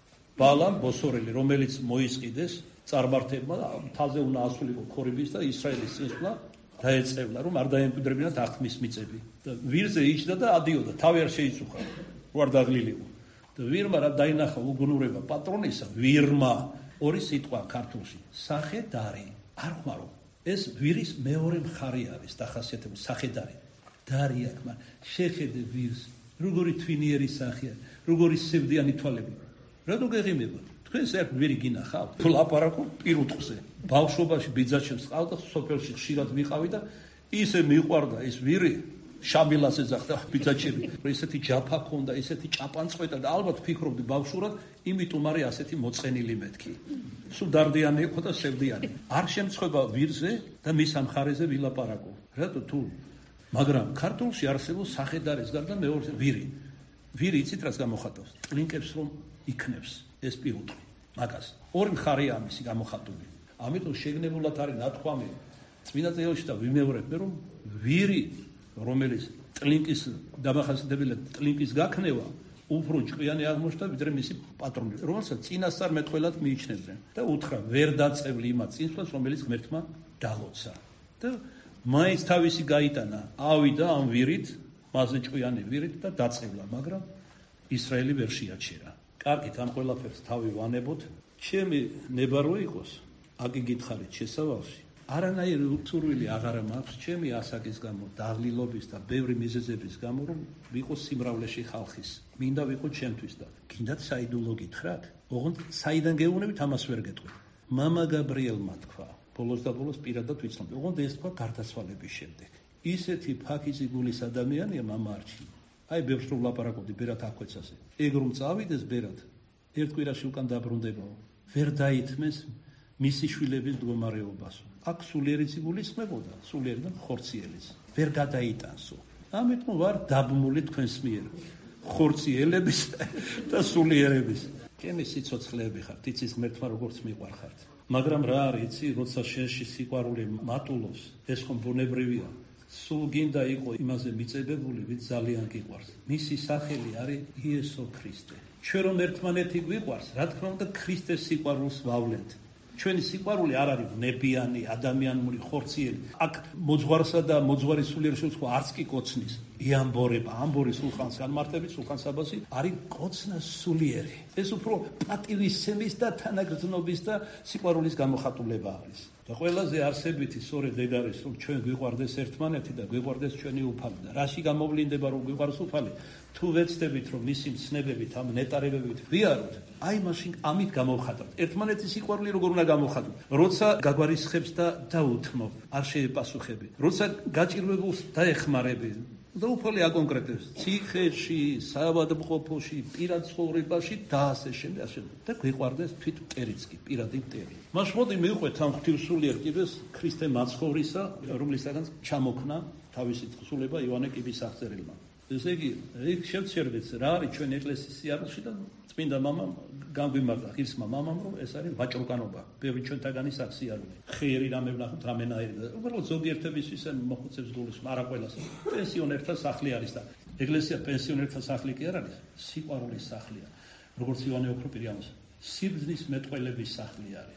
ბალამ ბოსორელი, რომელიც მოისყიდეს წარმართებმა, თალზე უნდა ასულიყო ქორიბის და ისრაელის წინსვლა დაეწევლა, რომ არ დაემკვიდრებინათ აღთმის მიწები. და ვირზე იჯდა და ადიოდა, თავი არ შეიწუხა, რომ არ დაღლილიყო. და ვირმა რა დაინახა უგუნურება პატრონისა, ვირმა ორი სიტყვა ქართულში, სახედარი, არ ხმარო. ეს ვირის მეორე მხარე არის დახასიათებული, სახედარი. დარი აქვს, მაგრამ შეხედე ვირს, როგორი თვინიერი სახეა, როგორი სევდიანი თვალები. რატო გეღიმება? თქვენ საერთოდ ვირი გინახავთ? თუ ლაპარაკობ პირუტყზე. ბავშვობაში ბიძაჩემს ყავდა, სოფელში ხშირად ვიყავი და ისე მიყვარდა ეს ვირი, შაბილას ეძახდა ბიძაჩემი. ისეთი ჯაფა ქონდა, ისეთი ჭაპანწყვეტა და ალბათ ფიქრობდი ბავშვურად, იმიტომ არის ასეთი მოწყენილი მეთქი. სულ დარდიანი იყო და სევდიანი. არ შემწხვება ვირზე და მის ამხარეზე ვილაპარაკო. რატო თუ? მაგრამ ქართულში არსებობს სახედარის გარდა მეორე ვირი. ვირი იცით რას გამოხატავს? ტლინკებს რომ იქნებს ეს პირუტყვი. მაგას. ორი მხარეა ამისი გამოხატული. ამიტომ შეგნებულად არის ნათქვამი წმინდა წიგნში და ვიმეორებ, რომ ვირი, რომელიც ტლინკის დამახასიათებელია ტლინკის გაქნევა, უფრო ჭკვიანი აღმოჩნდა ვიდრე მისი პატრონი, რომელსაც წინასწარ მეტყველად მიიჩნევდნენ და უთხრა ვერ დაწევლი იმათ წინსვლას, რომელიც ღმერთმა დალოცა. და მაინც თავისი გაიტანა, ავიდა ამ ვირით, მასზე ჭკვიანი ვირით და დაწევლა, მაგრამ ისრაელი ვერ შეაჩერა. კარგით, ამ ყველაფერს თავი ვანებოთ. ჩემი ნება რო იყოს, აკი გითხარით შესავალში. არანაირი უცურვილი აღარა მაქვს ჩემი ასაკის გამო, დაღლილობის და ბევრი მიზეზების გამო, რომ ვიყო სიმრავლეში ხალხის. მინდა ვიყო ჩემთვის და გინდათ საიდუმლო გითხრათ? ოღონდ საიდან გეუბნებით, ამას ვერ გეტყვი. მამა გაბრიელმა თქვა, ბოლოს და ბოლოს პირადად ვიცნობ. ოღონდ ეს თქვა გარდაცვალების შემდეგ. ისეთი ფაქიზი გულის ადამიანია მამა არჩი. აი ბევრს რომ ლაპარაკობდი ბერად აქვეცაზე. ეგ რომ წავიდეს ბერად, ერთ კვირაში უკან დაბრუნდებაო. ვერ დაითმეს მისი შვილების მდგომარეობასო. აქ სულიერიც იგულისხმებოდა, სულიერი და ხორციელიც. ვერ გადაიტანსო. ამიტომ ვარ დაბმული თქვენს მიერ. ხორციელების და სულიერების. კენი სიცოცხლეები ხართ, იცის ღმერთმა როგორც მიყვარხართ. მაგრამ რა არის, იცი, როცა შენში სიყვარული მატულობს, ეს ხომ ბუნებრივია. სულ გინდა იყო იმაზე მიწებებული, ვით ძალიან გიყვარს. მისი სახელი არის იესო ქრისტე. ჩვენ რომ ერთმანეთი გვიყვარს, რა თქმა უნდა, ქრისტეს სიყვარულს ვავლენთ. ჩვენი სიყვარული არ არის ნებიანი, ადამიანური, ხორციელი. აქ მოძღვარსა და მოძღვარის სულიერს შორის არც კი კოცნის. იამბორება, ამბორი სულხანს განმარტები, სულხან საბასი არის კოცნა სულიერი. ეს უფრო პატივისცემის და თანაგრძნობის და სიყვარულის გამოხატულება არის. და ყველაზე არსებითი სწორედ ეგ არის, რომ ჩვენ გვიყვარდეს ერთმანეთი და გვიყვარდეს ჩვენი უფალი. და რაში გამოვლინდება, რომ გვიყვარს უფალი? თუ ვეცდებით, რომ მისი მცნებებით, ამ ნეტარებებით ვიაროთ, აი მაშინ ამით გამოვხატავთ. ერთმანეთის სიყვარული როგორ უნდა გამოვხატოთ? როცა გაგვარისხებს და დაუთმობ, არ შეეპასუხები. როცა გაჭირვებულს დაეხმარები. და უფალი აკონკრეტებს ციხეში, საავადმყოფოში, პირად ცხოვრებაში და ასე შემდეგ, ასე და გვიყვარდეს თვით მტერიც კი, პირადი მტერი. მას მოდი მივყვეთ ამ ღვთისმსულიერ კიბეს ქრისტე მაცხოვრისა, რომლისაგან ჩამოქნა თავისი თხზულება იოანე კიბის აღწერილმა. ესე იგი, იქ შევცერდეთ რა არის ჩვენ ეკლესიის სიარულში და წმინდა მამამ განგვიმარტა ღირსმა მამამ, რომ ეს არის ვაჭრუკანობა. ბევრი ჩვენთაგანი საქსიარული. ხიერი რამე ვნახოთ, რამენაირი და უბრალოდ ზოგიერთების ისე მოხუცებს გულს, არა ყველას. პენსიონერთა სახლი არის და ეკლესია პენსიონერთა სახლი კი არ არის, სიყვარულის სახლია. როგორც იოანე ოქროპირი ამას, სიბრძნის მეტყველების სახლი არის.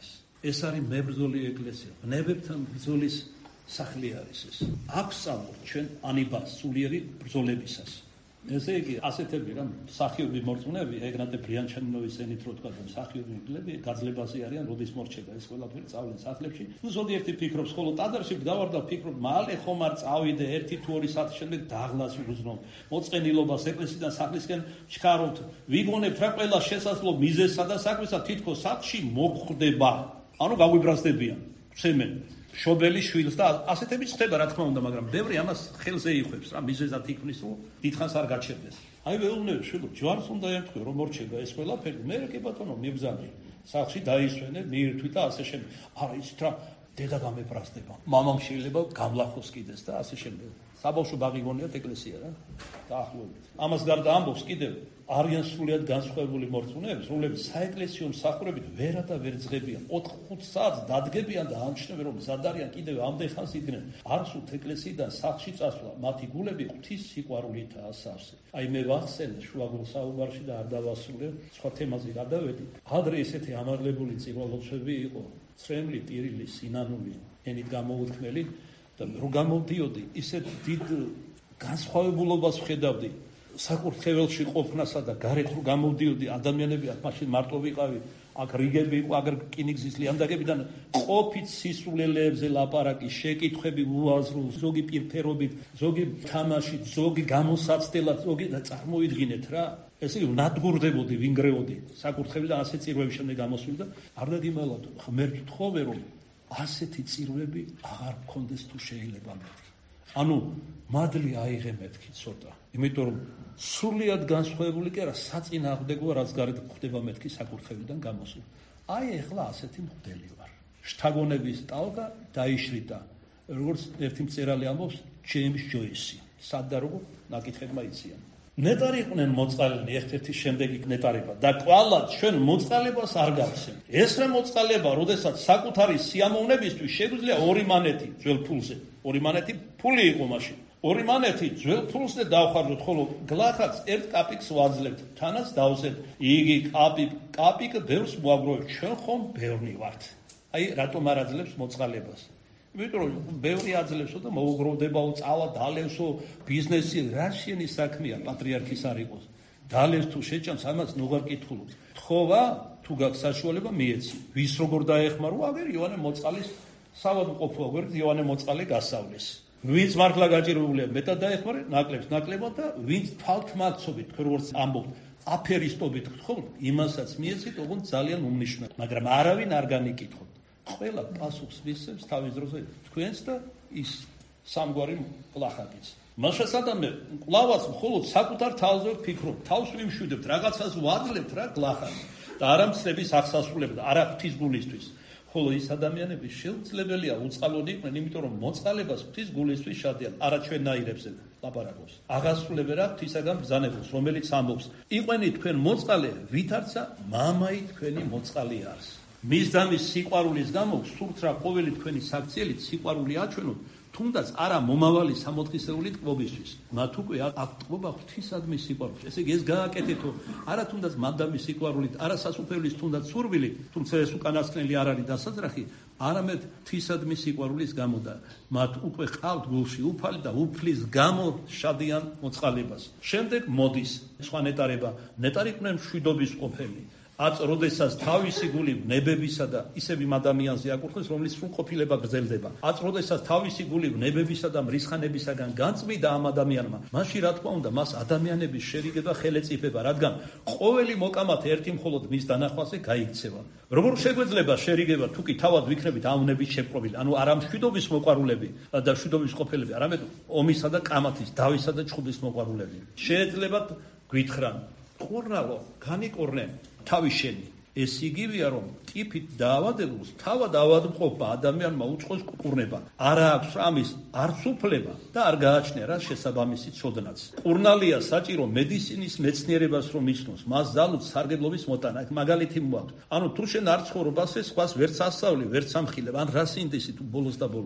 ეს არის მებრძოლი ეკლესია, ნებებთან ბრძოლის სახლი არის ეს. აქვს სწავლოთ ჩვენ ანიბას სულიერი ბრძოლებისას. ესე იგი, ასეთები რა მსახიობი მორწმუნეები, ეგნატე ბრიანჩანინოვის ენით რო თქვა, მსახიობი მგლები გაძლებაზე არიან, როდის მორჩება ეს ყველაფერი წავლენ სახლებში. ნუ ზოგიერთი ფიქრობს, ხოლო ტაძარში გავარდა ფიქრობ, მალე ხომ არ წავიდე ერთი თუ ორი საათის შემდეგ დაღლას ვუზნობ. მოწყენილობას ეკლესიიდან სახლისკენ ჩქარავთ. ვიგონებთ რა ყველა შესაძლო მიზეზსა და საქმესა თითქოს სახლში მოხვდება. ანუ გაგვიბრაზდებიან. ცემენ შობელი შვილს და ასეთები ხდება რა თქმა უნდა, მაგრამ ბევრი ამას ხელზე იხებს რა მიზეზად იქნის რომ დიდხანს არ გაჩერდეს. აი ვეუბნები შვილო, ჯვარს უნდა ემთხვე რომ მორჩება ეს ყველაფერი, მე კი ბატონო მიბრძანე. სახლში დაისვენე, მიირთვი და ასე შემდეგ. არა იცით რა, დედა გამებრაზდება. მამამ შეიძლება გამლახოს კიდეს და ასე შემდეგ. საბავშვო ბაღი გონიათ ეკლესია რა. დაახლოებით. ამას გარდა ამბობს კიდევ არიან სრულიად განსხვავებული მორწმუნეები, რომლებიც საეკლესიო მსახურებით ვერა და ვერ ძღებიან. ოთხ ხუთ საათს დადგებიან და ამჩნევენ რომ ზადარიან კიდევ ამდენ ხანს იდგნენ. არც უ ეკლესიიდან სახლში წასვლა, მათი გულები ღვთის სიყვარულითაა სავსე. აი მე ვახსენე შუაგულ საუბარში და არ დავასრულე, სხვა თემაზე გადავედი. ადრე ესეთი ამაღლებული წირვალოცვები იყო, წრემლი, ტირილი, სინანული, ენით გამოუთქმელი და რო გამოვდიოდი, ისეთ დიდ განსხვავებულობას ვხედავდი. საკურთხეველში ყოფნასა და გარეთ რო გამოვდიოდი, ადამიანები აქ მაშინ მარტო ვიყავი, აქ რიგები იყო, აგერ რკინიგზის ლიანდაგებიდან ყოფით სისულელეებზე ლაპარაკი, შეკითხვები უაზრო, ზოგი პირფერობით, ზოგი თამაშით, ზოგი გამოსაცდელად, ზოგი და წარმოიდგინეთ რა. ესე იგი ნადგურდებოდი, ვინგრეოდი, საკურთხეველიდან ასეთ წირვების შემდეგ გამოსვლი და არ დაგიმალავთ, ღმერთ ვთხოვე რომ ასეთი წირვები აღარ მქონდეს თუ შეიძლება მეთქი. ანუ მადლი აიღე მეთქი ცოტა. იმიტომ რომ სრულიად განსხვავებული კი არა, საწინააღმდეგოა რაც გარეთ ხდება მეთქი საკურთხეველიდან გამოსვლა. აი ეხლა ასეთი მღვდელი ვარ. შთაგონების ტალღა დაიშრიდა. როგორც ერთი მწერალი ამბობს, ჯეიმს ჯოისი. სად და როგორ ნაკითხებმა იციან. ნეტარი იყვნენ მოწყალენი ერთ-ერთი შემდეგი ნეტარება და კვალად ჩვენ მოწყალებას არ გავხსენ. ეს რა მოწყალება, როდესაც საკუთარი სიამოვნებისთვის შეგვიძლია ორი მანეთი ძველ ფულზე. ორი მანეთი ფული იყო მაშინ. ორი მანეთი ძველ ფულზე დავხარჯოთ, ხოლო გლახაც ერთ კაპიკს ვაძლევთ, თანაც დავზეთ. იგი კაპიკ, კაპიკ ბევრს მოაგროვებთ, ჩვენ ხომ ბევრნი ვართ. აი რატომ არ აძლევს მოწყალებას? იმიტომ რომ ბევრი აძლევსო და მოუგროვდებაო, წავა დალევსო, ბიზნესი რა შენი საქმეა, პატრიარქის არ იყოს. დალევს თუ შეჭამს, ამას ნუღარ კითხულობ. თხოვა თუ გაქვს საშუალება მიეცი. ვის როგორ დაეხმარო, აგერ იოანე მოწყალის სავადმყოფო, აგერ იოანე მოწყალე გასავლეს. ვინც მართლა გაჭირვებულია, მეტად დაეხმარე, ნაკლებს ნაკლებად და ვინც თვალთმაცობით, თქვენ როგორც ამბობთ, აფერისტობით გთხოვთ, იმასაც მიეცით, ოღონდ ძალიან უმნიშვნელო, მაგრამ არავინ არ განიკითხოთ. ყველა პასუხს მისცემს თავის დროზე თქვენს და ის სამგვარი ყლახაკიც. მასშესადამე ყლავას მხოლოდ საკუთარ თავზე ვფიქრობ, თავს ვიმშვიდებთ, რაღაცას ვაძლევთ რა ყლახას და არა მცდების აღსასრულებლად, არა ღვთის გულისთვის. ხოლო ის ადამიანები შეუძლებელია უწყალოდ იყვნენ, იმიტომ რომ მოწყალებას ღვთის გულისთვის შადიან, არა ჩვენნაირებზე ლაპარაკობს. აღასრულებენ რა ღვთისაგან ბრძანებულს, რომელიც ამბობს: იყვენი თქვენ მოწყალე, ვითარცა მამაი თქვენი მოწყალი არის. მის და მის სიყვარულის გამო სურთ რა ყოველი თქვენი საქციელით სიყვარული აჩვენოთ, თუნდაც არა მომავალი სამოთხისეული ტკბობისთვის. მათ უკვე აქ ტკბობა ღვთისადმი სიყვარულით. ესე იგი ეს გააკეთეთო, არა თუნდაც მადამის სიყვარულით, არა სასუფეველის თუნდაც სურვილი, თუმცა ეს უკანასკნელი არ არის დასაძრახი, არამედ ღვთისადმი სიყვარულის გამო და მათ უკვე ყავთ გულში უფალი და უფლის გამო შადიან მოწყალებას. შემდეგ მოდის სხვა ნეტარება, ნეტარიყვნენ მშვიდობის ყოფილი. აწ როდესაც თავისი გული ნებებისა და ისევ იმ ადამიანზე აკურთხეს, რომლის სრულყოფილება გრძელდება. აწ როდესაც თავისი გული ნებებისა და მრისხანებისაგან განწმიდა ამ ადამიანმა, მაშინ რა თქმა უნდა, მას ადამიანების შერიგება ხელეწიფება, რადგან ყოველი მოკამათე ერთი მხოლოდ მის დანახვაზე გაიქცევა. როგორ შეგვეძლება შერიგება, თუ კი თავად ვიქნებით ამნებით შეპყრობილი, ანუ არა მშვიდობის მოყვარულები და მშვიდობის ყოფილები, არამედ ომისა და კამათის, დავისა და ჩხუბის მოყვარულები. შეეძლებათ გვითხრან, ყურნალო, განიკურნე თავი შენი. ეს იგივეა, რომ ტიფით დაავადებულს თავად ავადმყოფა ადამიანმა უწყოს კურნება. არა აქვს ამის არც უფლება და არ გააჩნია რა შესაბამისი ცოდნაც. ყურნალია საჭირო მედიცინის მეცნიერებას რომ იცნოს, მას ზალუց სარგებლობის მოტანა. მაგალითი მოაქვს. ანუ თუ შენ არ ცხოვრობ ასე სხვას ვერც ასწავლი, ვერც ამხილებ, ან რა სინდისი თუ ბოლოს და ბოლოს.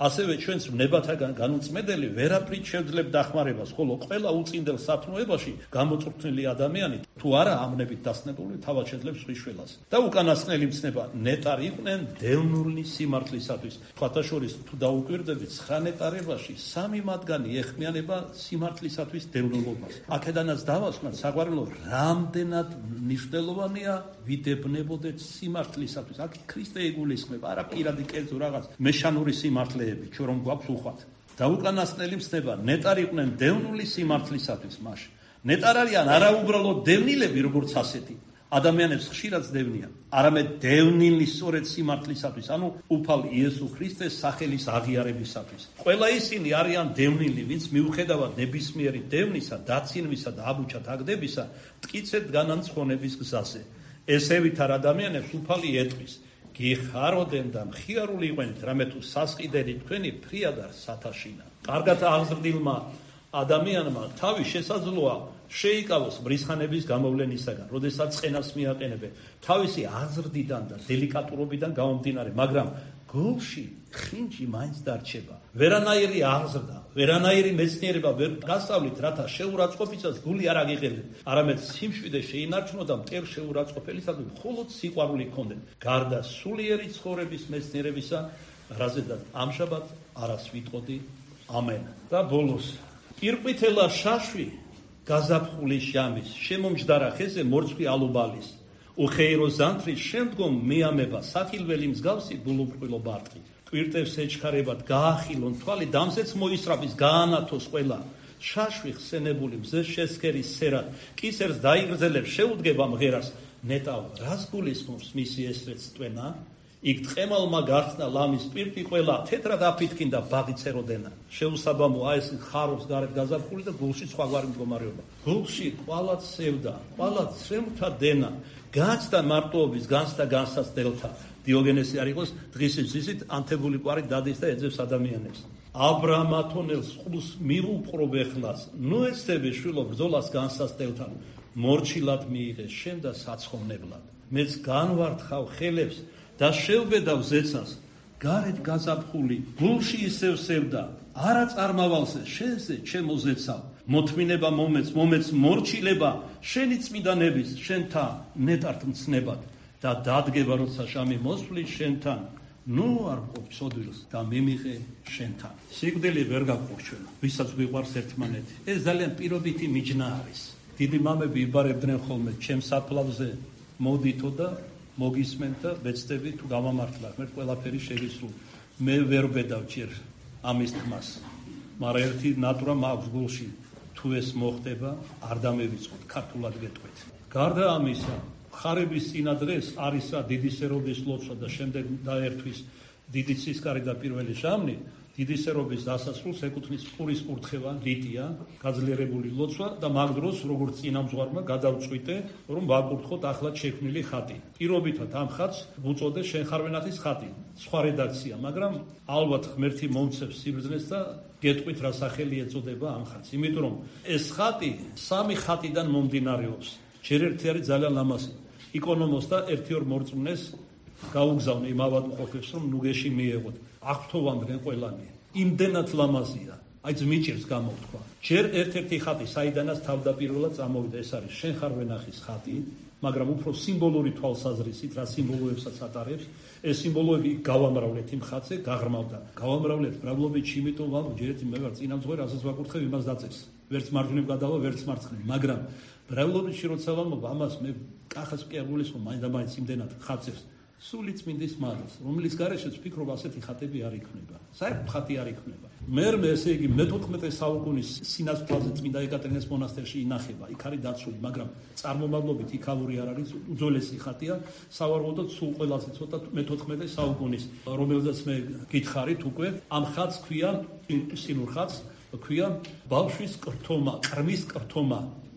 ასევე ჩვენს ვნებათაგან განუწმედელი ვერაფრით შევძლებ დახმარებას, ხოლო ყველა უწინდელ სათნოებაში გამოწვრთნილი ადამიანი თუ არა ამნებით დასნებული თავად შეძლებს ხვიშველას. და უკანასკნელი მცნება ნეტარი იყვნენ დევნული სიმართლისათვის. სხვათა შორის თუ დაუკვირდებით ცხრა ნეტარებაში სამი მათგანი ეხმიანება სიმართლისათვის დევნულობას. აქედანაც დავასვათ საყვარელო რამდენად მნიშვნელოვანია ვიდებნებოდეთ სიმართლისათვის. აქ ქრისტე იგულისხმება, არა პირადი კერძო რაღაც მეშანური სიმართლეები, ჩვენ რომ გვაქვს უხვად. და უკანასკნელი მცნება ნეტარი იყვნენ დევნული სიმართლისათვის მაშ. ნეტარ არიან არა უბრალოდ დევნილები როგორც ასეთი. ადამიანებს ხშირად დევნიან, არამედ დევნილი სწორედ სიმართლისათვის, ანუ უფალ იესო ქრისტეს სახელის აღიარებისათვის. ყველა ისინი არიან დევნილი, ვინც მიუხედავად ნებისმიერი დევნისა, დაცინვისა და აბუჩად აგდებისა, მტკიცედ განანცხონების გზაზე. ესევით არ ადამიანებს უფალი ეტყვის. გიხაროდენ და მხიარული იყვენით, რამე თუ სასყიდელი თქვენი ფრიად არ სათაშინა. კარგად აღზრდილმა ადამიანმა თავი შესაძლოა შეიკავოს მრისხანების გამოვლენისაგან, როდესაც წენას მიაყენებენ, თავისი აზრდიდან და დელიკატურობიდან გამომდინარე, მაგრამ გულში ხინჯი მაინც დარჩება. ვერანაირი აღზრდა, ვერანაირი მეცნიერება ვერ გასწავლით, რათა შეურაცხყოფისას გული არ აღიღებდეთ, არამედ სიმშვიდე შეინარჩუნოთ და მტერ შეურაცხყოფელისადმი მხოლოდ სიყვარული ჰქონდეთ. გარდა სულიერი ცხოვრების მეცნიერებისა, რაზედაც ამჟამად არას ვიტყოდი. ამენ. და ბოლოს ირყვითელა შაშვი გაზაფხული შამის, შემომჯდარა ხეზე მორცხვი ალუბალის, უხეირო ზანთრის შემდგომ მიამება საფილველი მსგავსი ბულუბრყვილო ბარტყი. კვირტებს ეჩქარებად გაახილონ თვალი, დამზეც მოისწრაფის გაანათოს ყველა. შაშვი ხსენებული მზეს შესქერის სერად, კისერს დაიგრძელებს შეუდგება მღერას. ნეტავ რას გულისხმობს მისი ესრეც ტვენა? იქ ტყემალმა გახსნა ლამის პირთი ყველა, თეთრად აფითქინდა ბაღი წეროდენა. შეუსაბამოა ეს ხარობს გარეთ გაზაფხული და გულში სხვაგვარი მდგომარეობა. გულში ყვალად სევდა, ყვალად სრემთა დენა, განცდა მარტოობის, განცდა განსაცდელთა. დიოგენესი არ იყოს დღისის ზისით ანთებული კვარი დადის და ეძებს ადამიანებს. აბრამათონელს ყულს მიუპყრობ ეხლას, ნუ ეცდები შვილო ბრძოლას განსაცდელთან, მორჩილად მიიღეს შენ და საცხოვნებლად. მეც განვართხავ ხელებს და შევბედავ ზეცას, გარეთ გაზაფხული, გულში ისევ სევდა, არა წარმავალზე, შენზე ჩემო ზეცავ. მოთმინება მომეც, მომეც მორჩილება, შენი წმიდანების, შენთან ნეტართ მცნებად. და დადგება როცა შამი მოსვლის შენთან, ნუ არ მყოფ ცოდვილს და მიმიღე შენთან. სიკვდილი ვერ გაგყურს ჩვენ, ვისაც გვიყვარს ერთმანეთი. ეს ძალიან პირობითი მიჯნა არის. დიდი მამები იბარებდნენ ხოლმე ჩემს საფლავზე, მოდითო და მოგისმენთ და ვეცდები თუ გამამართლა, მე ყველაფერი შეგისრულ. მე ვერ ვბედავ ჯერ ამის თმას, მაგრამ ერთი ნატურა მაქვს გულში, თუ ეს მოხდება, არ დამევიწყოთ, ქართულად გეტყვით. გარდა ამისა, ხარების წინადრეს არისა დიდი სერობის ლოცვა და შემდეგ დაერთვის დიდი ცისკარი და პირველი ჟამნი, დიდი სერობის დასასრულს ეკუთვნის პურის კურთხევა, ლიტია, გაძლიერებული ლოცვა და მაგ დროს როგორც წინამძღვარმა გადავწყვიტე, რომ ვაკურთხოთ ახლად შექმნილი ხატი. პირობითად ამ ხატს ვუწოდე შენხარვენახის ხატი, სხვა რედაქცია, მაგრამ ალბათ ღმერთი მომცემს სიბრძნეს და გეტყვით რა სახელი ეწოდება ამ ხატს. იმიტომ რომ ეს ხატი სამი ხატიდან მომდინარეობს. ჯერ ერთი არის ძალიან ლამაზი. იკონომოს და ერთი ორ მორწმუნეს გაუგზავნე იმ ავადმყოფებს, რომ ნუგეში მიეღოთ. აღფრთოვანდნენ ყველანი. იმდენად ლამაზია. აი ძმიჭირს გამოვთქვა. ჯერ ერთ-ერთი ხატი, საიდანაც თავდაპირველად წამოვიდა, ეს არის შენხარვენახის ხატი, მაგრამ უფრო სიმბოლური თვალსაზრისით, რა სიმბოლოებსაც ატარებს. ეს სიმბოლოები გავამრავლეთ იმ ხატზე, გაღრმავდა. გავამრავლეთ მრავლობით, იმიტომ ვამბობ, ჯერ ერთი მე ვარ წინამძღვარი, რასაც ვაკურთხევ, იმას დაწეს. ვერც მარჯვნივ გადავა, ვერც მარცხნივ, მაგრამ მრავლობითში როცა ვამბობ, ამას მე კახას კი აგულისხმობ, მაინც და მაინც იმდენად ხატებს. სული წმინდის მადლს, რომლის გარეშეც ვფიქრობ, ასეთი ხატები არ იქნება. საერთოდ ხატი არ იქნება. მერმე, ესე იგი, მეთოთხმეტე საუკუნის სინასწრაფზე წმინდა ეკატერინეს მონასტერში ინახება. იქ არის დაცული, მაგრამ წარმომავლობით იქალური არ არის, უძველესი ხატია, სავარაუდოდ სულ ყველაზე ცოტა მეთოთხმეტე საუკუნის, რომელზეც მე გითხარით უკვე, ამ ხატს ქვია, სინურ ხატს ქვია ბავშვის კრთომა, კრმის კრთომა.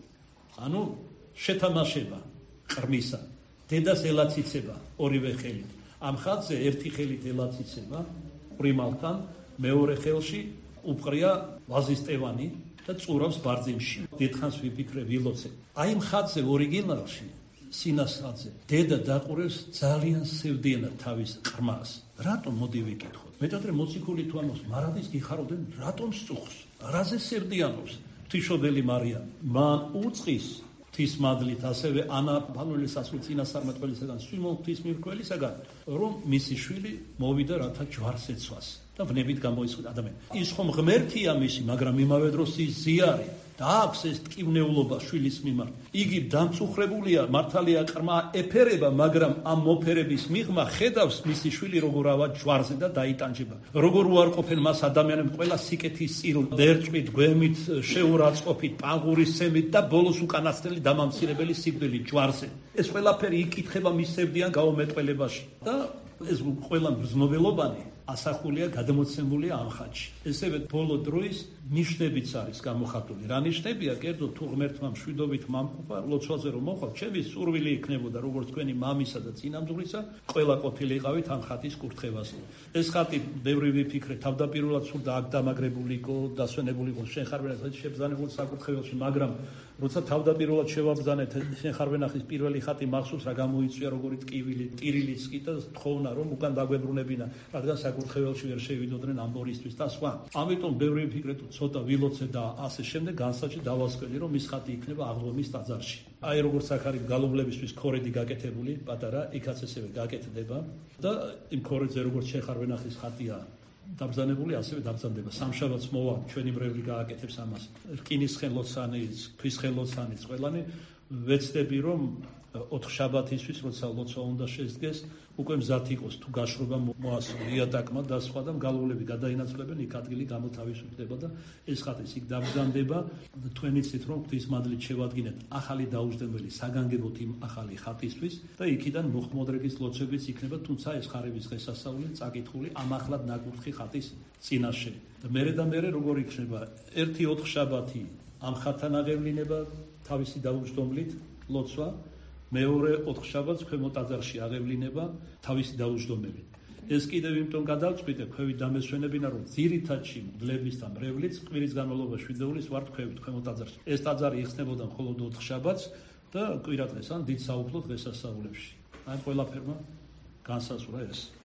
ანუ შეთამაშება კრმისა. დედას ელაციცება ორივე ხელით. ამ ხატზე ერთი ხელით ელაციცება ყრიმალთან, მეორე ხელში უყრია ვაზის ტევანი და წურავს ბარძიმში. დიდხანს ვიფიქრე ვილოცე. აი ამ ხატზე ორიგინალში სინასაძე დედა დაყურებს ძალიან სევდიანად თავის ყრმას. რატომ მოდი ვიკითხოთ? მეტად რომ მოციქული თუ ამოს მარადის გიხარობდნენ, რატომ სწუხს? რაზე სევდიანობს? ღვთისმშობელი მარიამ მან უწყის ღვთის მადლით, ასევე ანა ფანუელის ასულ წინასწარმეტყველისაგან, სვიმონ ღვთისმირკველისაგან, რომ მისი შვილი მოვიდა რათა ჯვარს ეცვას და ვნებით გამოისყიდა ადამიანი. ის ხომ ღმერთია მისი, მაგრამ იმავე დროს ის ზიარი და აქვს ეს ტკივნეულობა შვილის მიმართ. იგი დამწუხრებულია, მართალია ყრმა ეფერება, მაგრამ ამ მოფერების მიღმა ხედავს მისი შვილი როგორ ავა ჯვარზე და დაიტანჯება. როგორ უარყოფენ მას ადამიანებს ყველა სიკეთის წილ, დერწმით, გვემით, შეურაცხყოფით, პანღურის სემით და ბოლოს უკანასკნელი დამამცირებელი სიკვდილი ჯვარზე. ეს ყველაფერი იკითხება მის სევდიან გაუმეტყველებაში და ეს ყველა მგრძნობელობანი ასახულია, გადამოცემულია ამ ხატში. ესევე ბოლო დროის ნიშნებიც არის გამოხატული. რა ნიშნებია? კერძო თუ ღმერთმა მშვიდობით მამყოფა, ლოცვაზე რომ მოხვალ, ჩემი სურვილი იქნებოდა, როგორც თქვენი მამისა და წინამძღვრისა, ყველა ყოფილიყავით ამ ხატის კურთხევაზე. ეს ხატი ბევრი ვიფიქრე, თავდაპირველად სურდა აქ დამაგრებული იყო, დასვენებული იყო შენხარვენახის შებრძანებულ საკურთხეველში, მაგრამ როცა თავდაპირველად შევაბრძანეთ შენხარვენახის პირველი ხატი, მახსოვს რა გამოიწვია, როგორი ტკივილი, ტირილიც კი და თხოვნა რომ უკან დაგვებრუნებინა, რადგან საკურთხეველში ვერ შევიდოდნენ ამ ბორისთვის და სხვა. ამიტომ ბევრი ვიფიქრეთ, ცოტა ვილოცე და ასე შემდეგ განსაჭი დავასკვენი, რომ ის ხატი იქნება აღლომის ტაძარში. აი როგორც აქ არის გალობლებისთვის ქორედი გაკეთებული, პატარა, იქაც ესევე გაკეთდება და იმ ქორედზე როგორც შენხარვენახის ხატია დაბრძანებული, ასევე დაბრძანდება. სამშაბათს მოვა, ჩვენი მრევლი გააკეთებს ამას. რკინის ხელოცანიც, ქვის ხელოცანიც, ყველანი ვეცდები რომ ოთხშაბათისთვის, როცა ლოცვა უნდა შესდგეს, უკვე მზად იყოს თუ გაშრობა მოასწრო იატაკმა და სხვა და მგალოვლები გადაინაცვლებენ, იქ ადგილი გამოთავისუფლდება და ეს ხატის იქ დაბრძანდება. თქვენი ცით რომ ღვთის მადლით შევადგინეთ ახალი დაუჯდომელი საგანგებოდ იმ ახალი ხატისთვის და იქიდან მოხმოდრების ლოცვებიც იქნება, თუმცა ეს ხარების დღესასწაული წაკითხული ამ ახლად ნაკურთხი ხატის წინაშე. და მერე და მერე როგორ იქნება ერთი ოთხშაბათი ამ ხატთან აღევლინება თავისი დაუჯდომლით ლოცვა, მეორე ოთხშაბათს ქვემო ტაძარში აღევლინება თავისი დაუჯდომელი. ეს კიდევ იმიტომ გადავწყვიტე, ქვევით დამესვენებინა, რომ ძირითადში მგლების და მრევლის კვირის განმავლობაში შვიდეულის ვართ ქვევით ქვემო ტაძარში. ეს ტაძარი იხსნებოდა მხოლოდ ოთხშაბათს და კვირა დღეს ან დიდ საუფლო დღესასწაულებში. აი ყველაფერმა განსაზღვრა ეს.